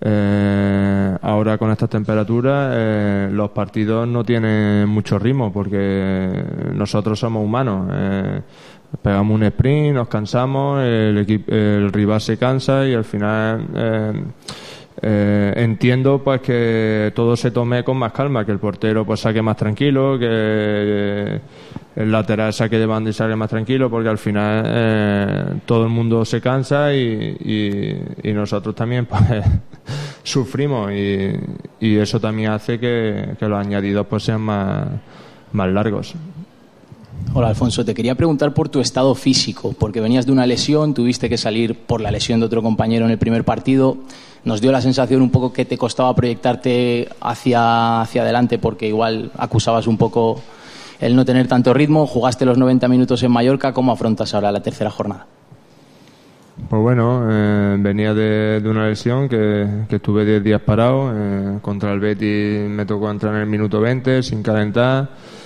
Ahora con estas temperaturas los partidos no tienen mucho ritmo, porque nosotros somos humanos. Pegamos un sprint, nos cansamos, el rival se cansa y al final entiendo pues que todo se tome con más calma, que el portero pues saque más tranquilo, que el lateral saque de banda y saque más tranquilo, porque al final todo el mundo se cansa y nosotros también pues sufrimos y eso también hace que los añadidos pues sean más largos. Hola Alfonso, te quería preguntar por tu estado físico, porque venías de una lesión, tuviste que salir por la lesión de otro compañero en el primer partido. Nos dio la sensación un poco que te costaba proyectarte hacia adelante, porque igual acusabas un poco el no tener tanto ritmo. Jugaste los 90 minutos en Mallorca, ¿cómo afrontas ahora la tercera jornada? Pues bueno, venía de una lesión que estuve 10 días parado. Contra el Betis me tocó entrar en el minuto 20 sin calentar.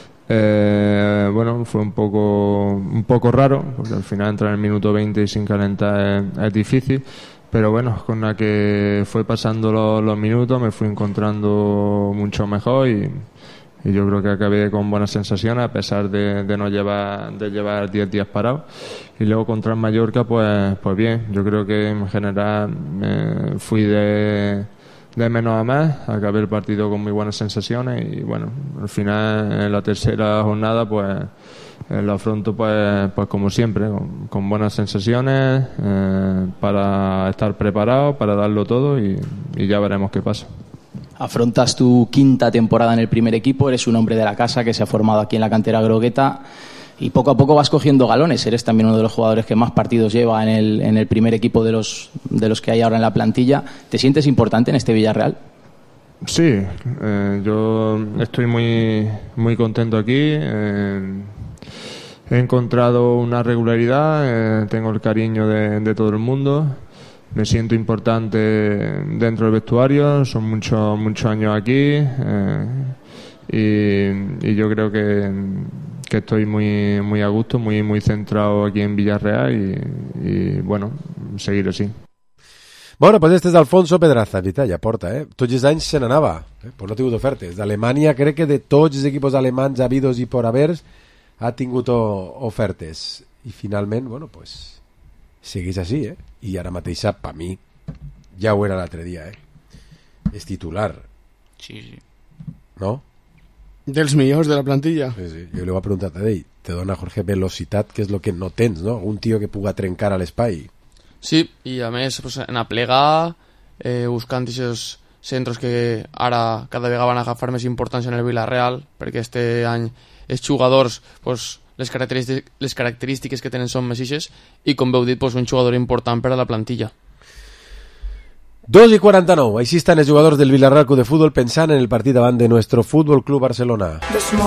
Bueno, fue un poco raro, porque al final entrar en el minuto 20 y sin calentar es difícil, pero bueno, con la que fue pasando los minutos me fui encontrando mucho mejor y yo creo que acabé con buenas sensaciones, a pesar de llevar 10 días parado. Y luego contra el Mallorca pues bien, yo creo que en general fui de menos a más, acabé el partido con muy buenas sensaciones y bueno, al final en la tercera jornada pues lo afronto pues como siempre, con buenas sensaciones, para estar preparado, para darlo todo y ya veremos qué pasa. Afrontas tu quinta temporada en el primer equipo, eres un hombre de la casa que se ha formado aquí en la cantera grogueta y poco a poco vas cogiendo galones. Eres también uno de los jugadores que más partidos lleva en el primer equipo de los que hay ahora en la plantilla. ¿Te sientes importante en este Villarreal? Sí, yo estoy muy contento aquí. He encontrado una regularidad, tengo el cariño de todo el mundo, me siento importante dentro del vestuario, son muchos años aquí y yo creo que estoy muy a gusto, muy centrado aquí en Villarreal y bueno, seguir así. Bueno, pues este és Alfonso Pedraza, veritat, ja porta, Tots els anys se n'anava, pues no ha tingut ofertes. D'Alemanya crec que de tots els equipos alemans habidos i por haver ha tingut ofertes. I finalment, bueno, pues segueix així, I ara mateix, per mi, ja ho era l'altre dia, És titular. Sí. ¿No? Dels millors de la plantilla. Sí. Jo li ho he preguntat a ell. Te dona, Jorge, velocitat, que és el que no tens, no? Un tio que puga trencar a l'espai. Sí, i a més pues, en aplegar, buscant aquests centres que ara cada vegada van agafar més importància en el Villarreal, perquè este any els jugadors, pues, les característiques que tenen són messises, i com veu dit, pues, un jugador important per a la plantilla. 2:49, així estan els jugadors del Villarreal Club de Fútbol pensant en el partit davant de nuestro Fútbol Club Barcelona.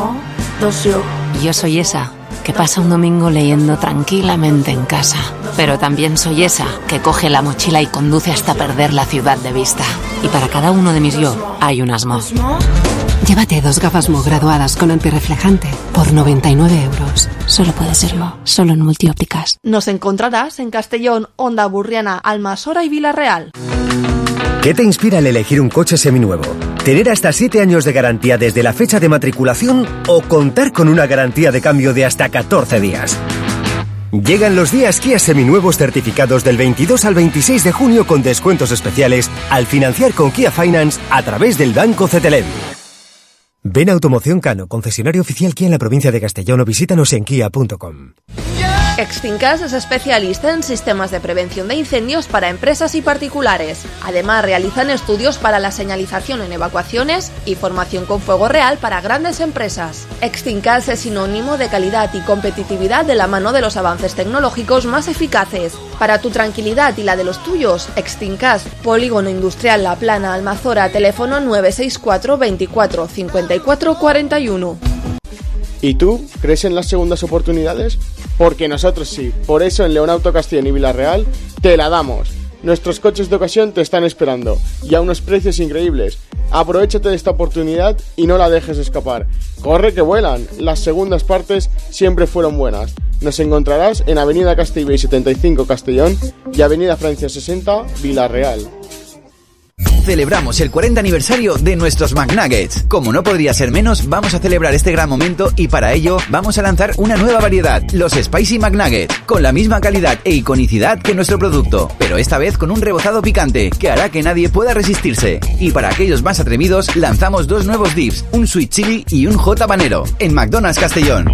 Yo soy esa que pasa un domingo leyendo tranquilamente en casa, pero también soy esa que coge la mochila y conduce hasta perder la ciudad de vista. Y para cada uno de mis yo hay un Asmo. Llévate 2 gafas Mo graduadas con antirreflejante por 99 euros. Solo puede serlo, solo en Multiópticas. Nos encontrarás en Castellón, Onda Burriana, Almasora y Villarreal. ¿Qué te inspira al elegir un coche seminuevo? ¿Tener hasta 7 años de garantía desde la fecha de matriculación o contar con una garantía de cambio de hasta 14 días? Llegan los días Kia seminuevos certificados del 22 al 26 de junio con descuentos especiales al financiar con Kia Finance a través del Banco Cetelem. Ven a Automoción Cano, concesionario oficial Kia en la provincia de Castellón o visítanos en kia.com. Extincas es especialista en sistemas de prevención de incendios para empresas y particulares. Además, realizan estudios para la señalización en evacuaciones y formación con fuego real para grandes empresas. Extincas es sinónimo de calidad y competitividad de la mano de los avances tecnológicos más eficaces. Para tu tranquilidad y la de los tuyos, Extincas, Polígono Industrial La Plana, Almazora, teléfono 964 24 54 41. ¿Y tú crees en las segundas oportunidades? Porque nosotros sí. Por eso en Leonauto Castellón y Villarreal te la damos. Nuestros coches de ocasión te están esperando y a unos precios increíbles. Aprovéchate de esta oportunidad y no la dejes escapar. Corre que vuelan. Las segundas partes siempre fueron buenas. Nos encontrarás en Avenida Castellbell 75 Castellón y Avenida Francia 60 Villarreal. Celebramos el 40 aniversario de nuestros McNuggets. Como no podría ser menos, vamos a celebrar este gran momento y para ello vamos a lanzar una nueva variedad, los Spicy McNuggets, con la misma calidad e iconicidad que nuestro producto, pero esta vez con un rebozado picante que hará que nadie pueda resistirse. Y para aquellos más atrevidos, lanzamos 2 nuevos dips, un Sweet Chili y un Hot Habanero, en McDonald's Castellón.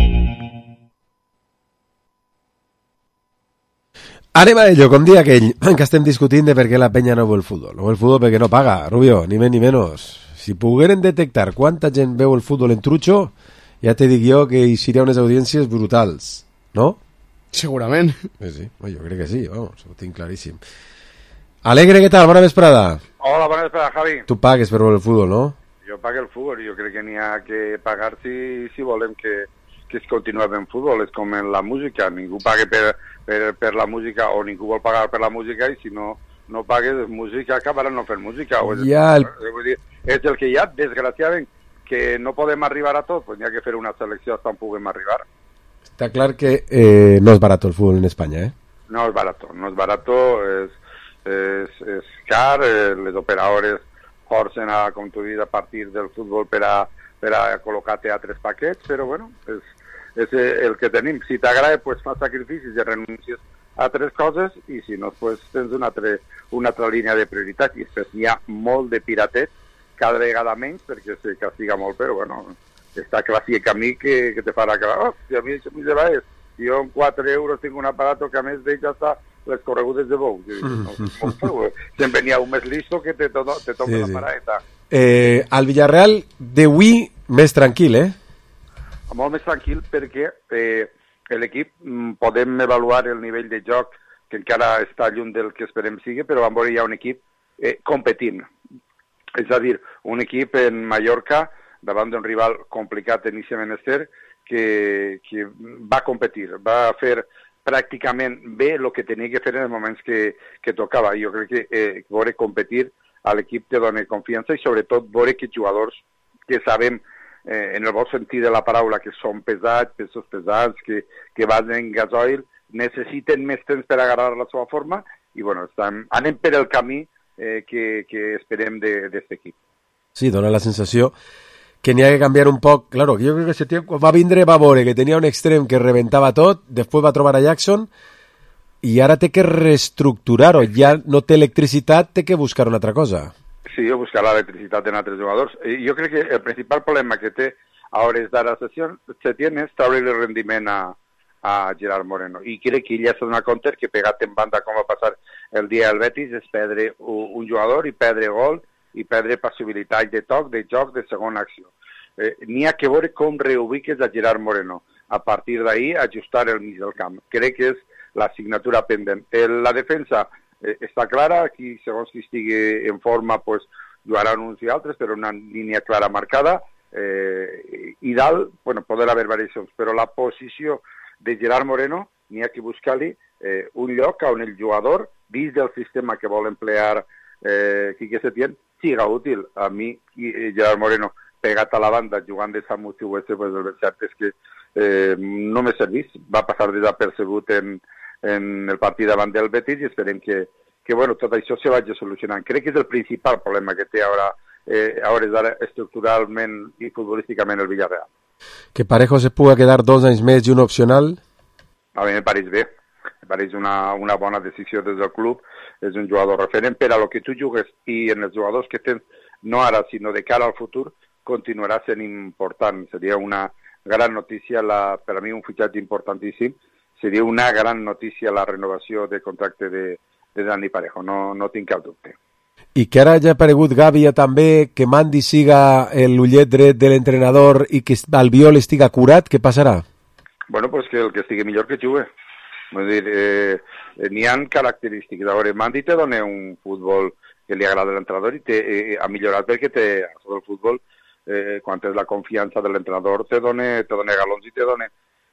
Anem a ello, com dia aquell que estem discutint de per què la penya no veu el futbol. No veu el futbol perquè no paga, Rubio, ni més ni menys. Si pogueren detectar quanta gent veu el futbol en trucho, ja te dic jo que hi seria unes audiències brutals, no? Segurament. Sí, jo crec que sí, vamos, ho tinc claríssim. Alegre, què tal? Bona vesprada. Hola, bona vesprada, Javi. Tu pagues per veure el futbol, no? Jo pago el futbol i jo crec que n'hi ha que pagar si volem que es continua fent futbol. És com en la música, ningú paga per la música o ningú vol pagar per la música i si no pagues música acabaran no fent música. Vull dir, és el que hi ha, desgraciadament, que no podem arribar a tot, pues n'hi ha que fer una selecció on puguem arribar. Està clar que no és barat el futbol en Espanya, No és barato, és car, les operadores forcen a, com tu dius, a partir del futbol per a col·locar-te a 3 paquets, però bueno, és el que tenim. Si t'agrada, pues fas sacrificis i renuncies a 3 coses i si no, pues tens una altra línia de prioritat i després hi ha molt de piratet, cada vegada menys perquè se castiga molt, però bueno, està clàssic camí que te farà que si a mi això m'hi va és jo amb 4 euros tinc un aparato que a més d'ell ja està les corregudes de bou. Sempre n'hi ha un més listo que te toca la paradeta. Al Villarreal d'avui més tranquil, Molt més tranquil perquè l'equip podem avaluar el nivell de joc que encara està lluny del que esperem sigui, però vam veure ja un equip competint. És a dir, un equip en Mallorca davant d'un rival complicat en aquest menester que va competir, va fer pràcticament bé el que tenia que fer en els moments que tocava. Jo crec que veure competir a l'equip te dona confiança i sobretot veure que jugadors que sabem en el bon sentit de la paraula que són pesats, pesos pesats, que van en gasoil, necessiten més temps per agarrar la seva forma i bueno, anem per el camí que esperem d'aquest equip. Sí, dona la sensació que n'hi ha que canviar un poc. Claro, jo crec que Setién quan va vindre va veure que tenia un extrem que rebentava tot, després va trobar a Jackson i ara té que reestructurar-ho, ja no té electricitat, té que buscar una altra cosa. Sí, buscar l'electricitat en altres jugadors. Jo crec que el principal problema que té a hores d'ara Setién és treure el rendiment a Gerard Moreno. I crec que ell ja s'ha donat compte que pegat en banda com va passar el dia del Betis és perdre un jugador i perdre gol i perdre possibilitat de toc, de joc, de segona acció. N'hi ha que veure com reubiques a Gerard Moreno. A partir d'ahir, ajustar el mig del camp. Crec que és la signatura pendent. La defensa està clara, aquí segons qui estigui en forma pues, jugaran uns i altres, però una línia clara marcada, i dalt, bueno, poder haver variacions, però la posició de Gerard Moreno n'hi ha que buscar-li un lloc on el jugador, dins del sistema que vol emplear Quique Setién, siga útil. A mi, Gerard Moreno, pegat a la banda, jugant de Samu Chihuahua, pues el cert és que no m'he servit, va passar desapercebut en el partit davant del Betis i esperem que bueno, tot això se vagi solucionant. Crec que és el principal problema que té ara estructuralment i futbolísticament el Villarreal. Que Parejo se puga quedar 2 anys més i un opcional? A mi me pareix bé. Me pareix una bona decisió des del club. És un jugador referent per a lo que tu jugues i en els jugadors que tens, no ara, sinó de cara al futur, continuarà sent important. Seria una gran notícia, per a mi un fitxatge importantíssim. Seria una gran notícia la renovació de contracte de Dani Parejo, no tinc cap dubte. I que ara ja ha aparegut Gavia també, que Mandi siga l'ullet dret de l'entrenador i que Albiol estiga curat, què passarà? Bueno, pues que el que estigui millor que jugue. Vull dir, n'hi ha característiques. A veure, Mandi te dona un futbol que li agrada a l'entrenador i ha millorat perquè el futbol, quan tens la confiança de l'entrenador, te dona galons i te dona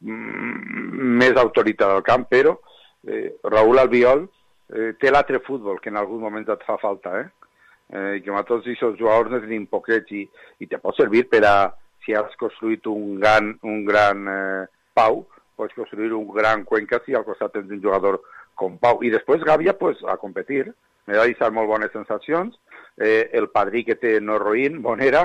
més autoritat al camp, però Raúl Albiol té l'altre futbol que en alguns moments et fa falta, i que amb tots aquests jugadors ne tenim poquets i te pot servir per a, si has construït un gran Pau, pots construir un gran Cuenca si al costat tens un jugador com Pau. I després Gavia, pues, a competir. Me va deixar molt bones sensacions. El padrí que té no Roín, Bonera,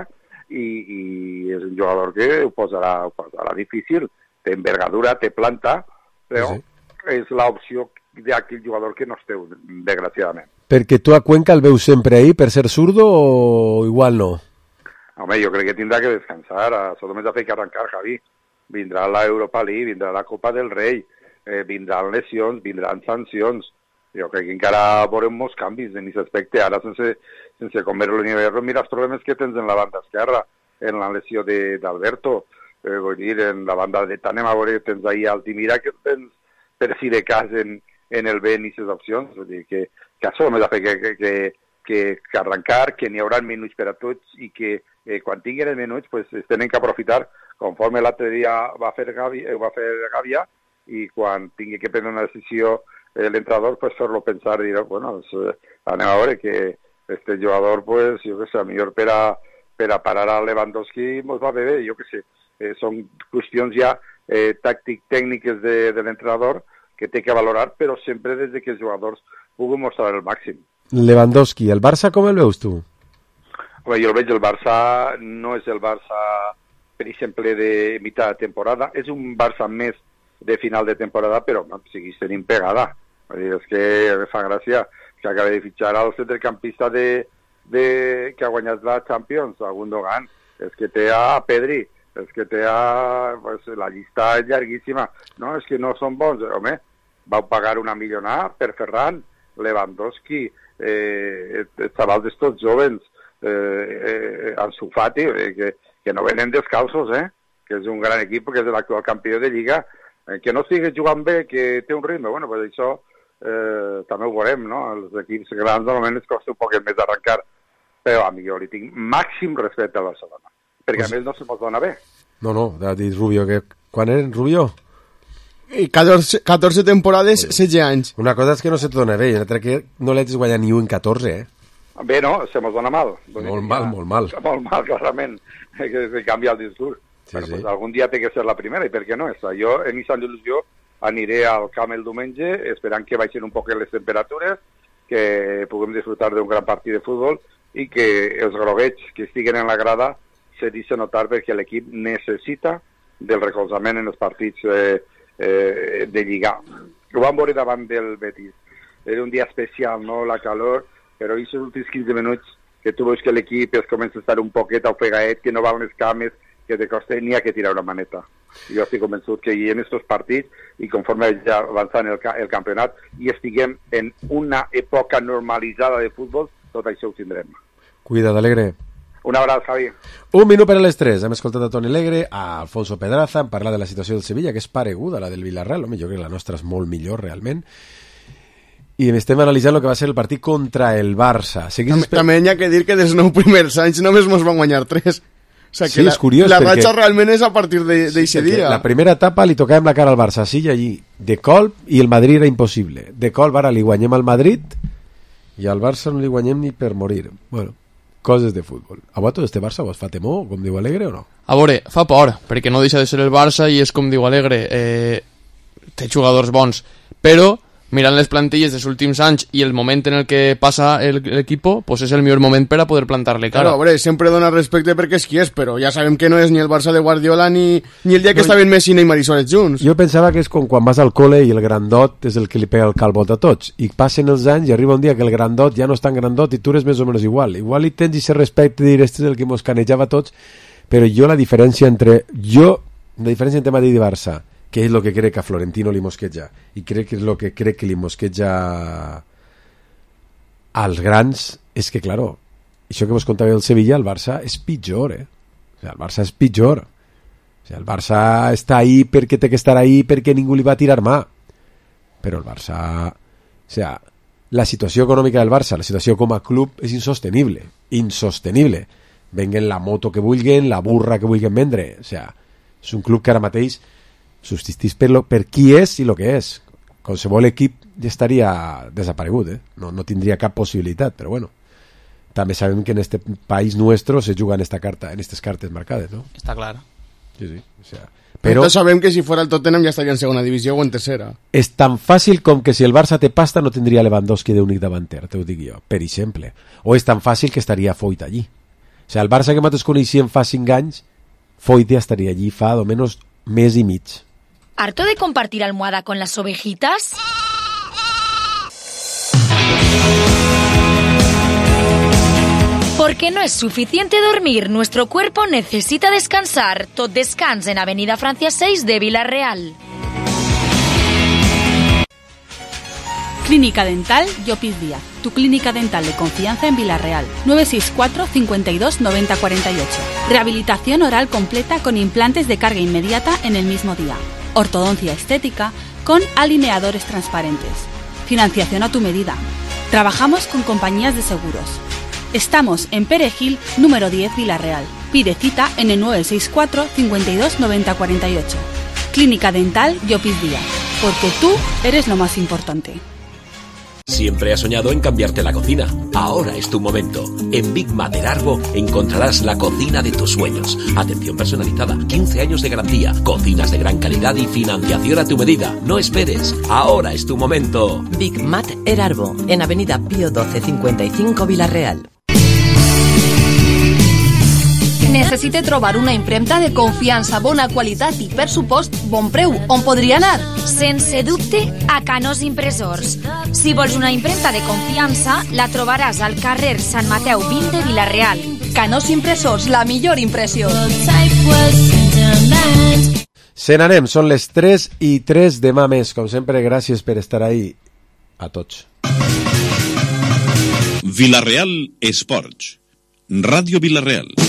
i és un jugador que ho posarà difícil. Té envergadura, té planta, però és l'opció d'aquell jugador que no es teu, desgraciadament. Perquè tu a Cuenca el veus sempre ahí per ser zurdo o igual no? Home, jo crec que tindrà que descansar. Això només ha fet que arrencar, Javi. Vindrà la Europa League, vindrà la Copa del Rei, vindran lesions, vindran sancions. Jo crec que encara veurem molts canvis en aquest aspecte. Ara, sense comer l'Universo, mira els problemes que tens en la banda esquerra, en la lesió d'Alberto, vull dir, en la banda dreta anem a veure, tens ahir Altimira, que tens per si de cas en el B en aquestes opcions. Vull dir que això només ha fet que arrencar, que n'hi haurà minuts per a tots i que quan tinguin els minuts pues, es tenen que aprofitar conforme l'altre dia va fer Gavia i quan tingui que prendre una decisió l'entrenador, pues fer-lo pensar i dir, bueno, anem a veure que este jugador, pues, jo què sé, millor per a parar a Lewandowski mos va bé, jo què sé. Són qüestions ja tècniques de l'entrenador que té que valorar, però sempre des que els jugadors puguin mostrar el màxim. Lewandowski, el Barça com el veus tu? Home, jo el veig, el Barça no és el Barça, per exemple, de mitjà de temporada, és un Barça més de final de temporada, però no, segueix tenint pegada. És que me fa gràcia que acaba de fitxar al centrecampista que ha guanyat la Champions, a Gundogan. És que té a Pedri, és que té pues, la llista és llarguíssima. No, és que no són bons. Home, vau pagar una milionada per Ferran, Lewandowski, xavals d'estos jovens, Ansu Fati, que no venen descalços, que és un gran equip, que és l'actual campió de Lliga, que no estigui jugant bé, que té un ritme. Bueno, pues això també ho veurem, no? Els equips grans normalment es costa un poc més arrencar, però a mi jo li tinc màxim respecte al Barcelona, perquè a més no se mos dona bé. No, ha dit Rubio que... Quan eren, Rubio? 14 temporades, 16 anys. Una cosa és que no se te dona bé, i l'altra que no l'has guanyat ni un en 14, Bé, no, se mos dona mal. Molt mal. Molt mal, clarament, que canvia el discurs. Sí. Pues algun dia té que ser la primera, i per què no? Jo, en aquesta il·lusió, aniré al camp el diumenge, esperant que baixin un poc les temperatures, que puguem disfrutar d'un gran partit de futbol, i que els groguets que estiguen en la grada se deixen notar perquè l'equip necessita del recolzament en els partits de Lliga. Ho vam veure davant del Betis. Era un dia especial, no? La calor, però aquests últims 15 minuts que tu veus que l'equip es comença a estar un poquet ofegaet, que no van les cames, que te costa ni a que tirar una maneta. Jo estic convençut que hi ha estos partits i conforme ja avançant el campionat i estiguem en una època normalitzada de futbol, tot això ho tindrem. Cuida't, Alegre. Un abraç, Javi. Un minut per a les 3. Hem escoltat a Toni Alegre, a Alfonso Pedraza, en parlar de la situació del Sevilla, que és pareguda a la del Villarreal. Home, jo crec que la nostra és molt millor, realment. I estem analitzant el que va ser el partit contra el Barça. També hi ha que dir que dels 9 primers anys només mos van guanyar 3. O sigui que sí, és curiós, la ratxa realment és a partir d'aquest dia. La primera etapa li tocàvem la cara al Barça, sí, i allí, de colp, i el Madrid era impossible. De colp, ara li guanyem al Madrid, i al Barça no li guanyem ni per morir. Bueno, coses de futbol. A vosaltres este Barça vos fa temor, com diu Alegre, o no? A veure, fa por, perquè no deixa de ser el Barça i és com diu Alegre, té jugadors bons, però mirant les plantilles dels últims anys i el moment en el que passa l'equip, pues és el millor moment per a poder plantar-li cara. Claro, hombre, sempre dona respecte perquè és qui és, però ja sabem que no és ni el Barça de Guardiola ni el dia que estaven Messi i Neymar i Suárez junts. Jo pensava que és com quan vas al col·le i el grandot és el que li pega el calbot a tots, i passen els anys i arriba un dia que el grandot ja no és tan grandot i tu eres més o menys igual. Igual hi tens aquest respecte de dir, este és el que mos canejava a tots, però jo la diferència entre Madrid i Barça, que és el que crec que a Florentino li mosqueja i crec que és el que crec que li mosqueja als grans, és que, claro, això que vos contava del Sevilla, el Barça és pitjor, O sea, el Barça és pitjor. O sea, el Barça està ahí perquè té que estar ahí perquè ningú li va tirar mà. Però el Barça... O sea, la situació econòmica del Barça, la situació com a club és insostenible. Venguen la moto que vulguen, la burra que vulguen vendre. O sea, és un club que ara mateix subsistís per qui és i el que és. Qualsevol equip ja estaria desaparegut, no tindria cap possibilitat, però bueno, també sabem que en este país nuestro se juga en esta carta, en estas cartes marcades, ¿no? Està clar. Sí, o sea, però todos sabem que si fuera el Tottenham ja estaria en segona divisió o en tercera. És tan fàcil com que si el Barça té pasta no tindria Lewandowski d'únic davanter, te ho dic jo, per exemple. O és tan fàcil que estaria Foyt allí. O sea, el Barça que nosaltres coneixíem fa 5 anys, Foyt ja estaria allí fa almenys mes i mig. ¿Harto de compartir almohada con las ovejitas? Porque no es suficiente dormir, nuestro cuerpo necesita descansar. Tot Descans en Avenida Francia 6 de Villarreal. Clínica Dental Llopis Díaz, tu clínica dental de confianza en Villarreal. 964 52 90 48. Rehabilitación oral completa con implantes de carga inmediata en el mismo día. Ortodoncia estética con alineadores transparentes. Financiación a tu medida. Trabajamos con compañías de seguros. Estamos en Perejil, número 10, Villarreal. Pide cita en el 964 52 90 48. Clínica Dental Llopis Díaz, porque tú eres lo más importante. Siempre has soñado en cambiarte la cocina. Ahora es tu momento. En Big Mat El Arbo encontrarás la cocina de tus sueños. Atención personalizada, 15 años de garantía, cocinas de gran calidad y financiación a tu medida. No esperes. Ahora es tu momento. Big Mat El Arbo, en Avenida Pío 12 55 Villarreal. Necessite trobar una impremta de confiança, bona qualitat i, per supost, bon preu. On podria anar? Sense dubte, a Canós Impressors. Si vols una impremta de confiança, la trobaràs al carrer Sant Mateu 20 de Villarreal. Canós Impressors, la millor impressió. Se n'anem, són les 3:03, demà més. Com sempre, gràcies per estar ahí. A tots. Villarreal Esports. Ràdio Villarreal.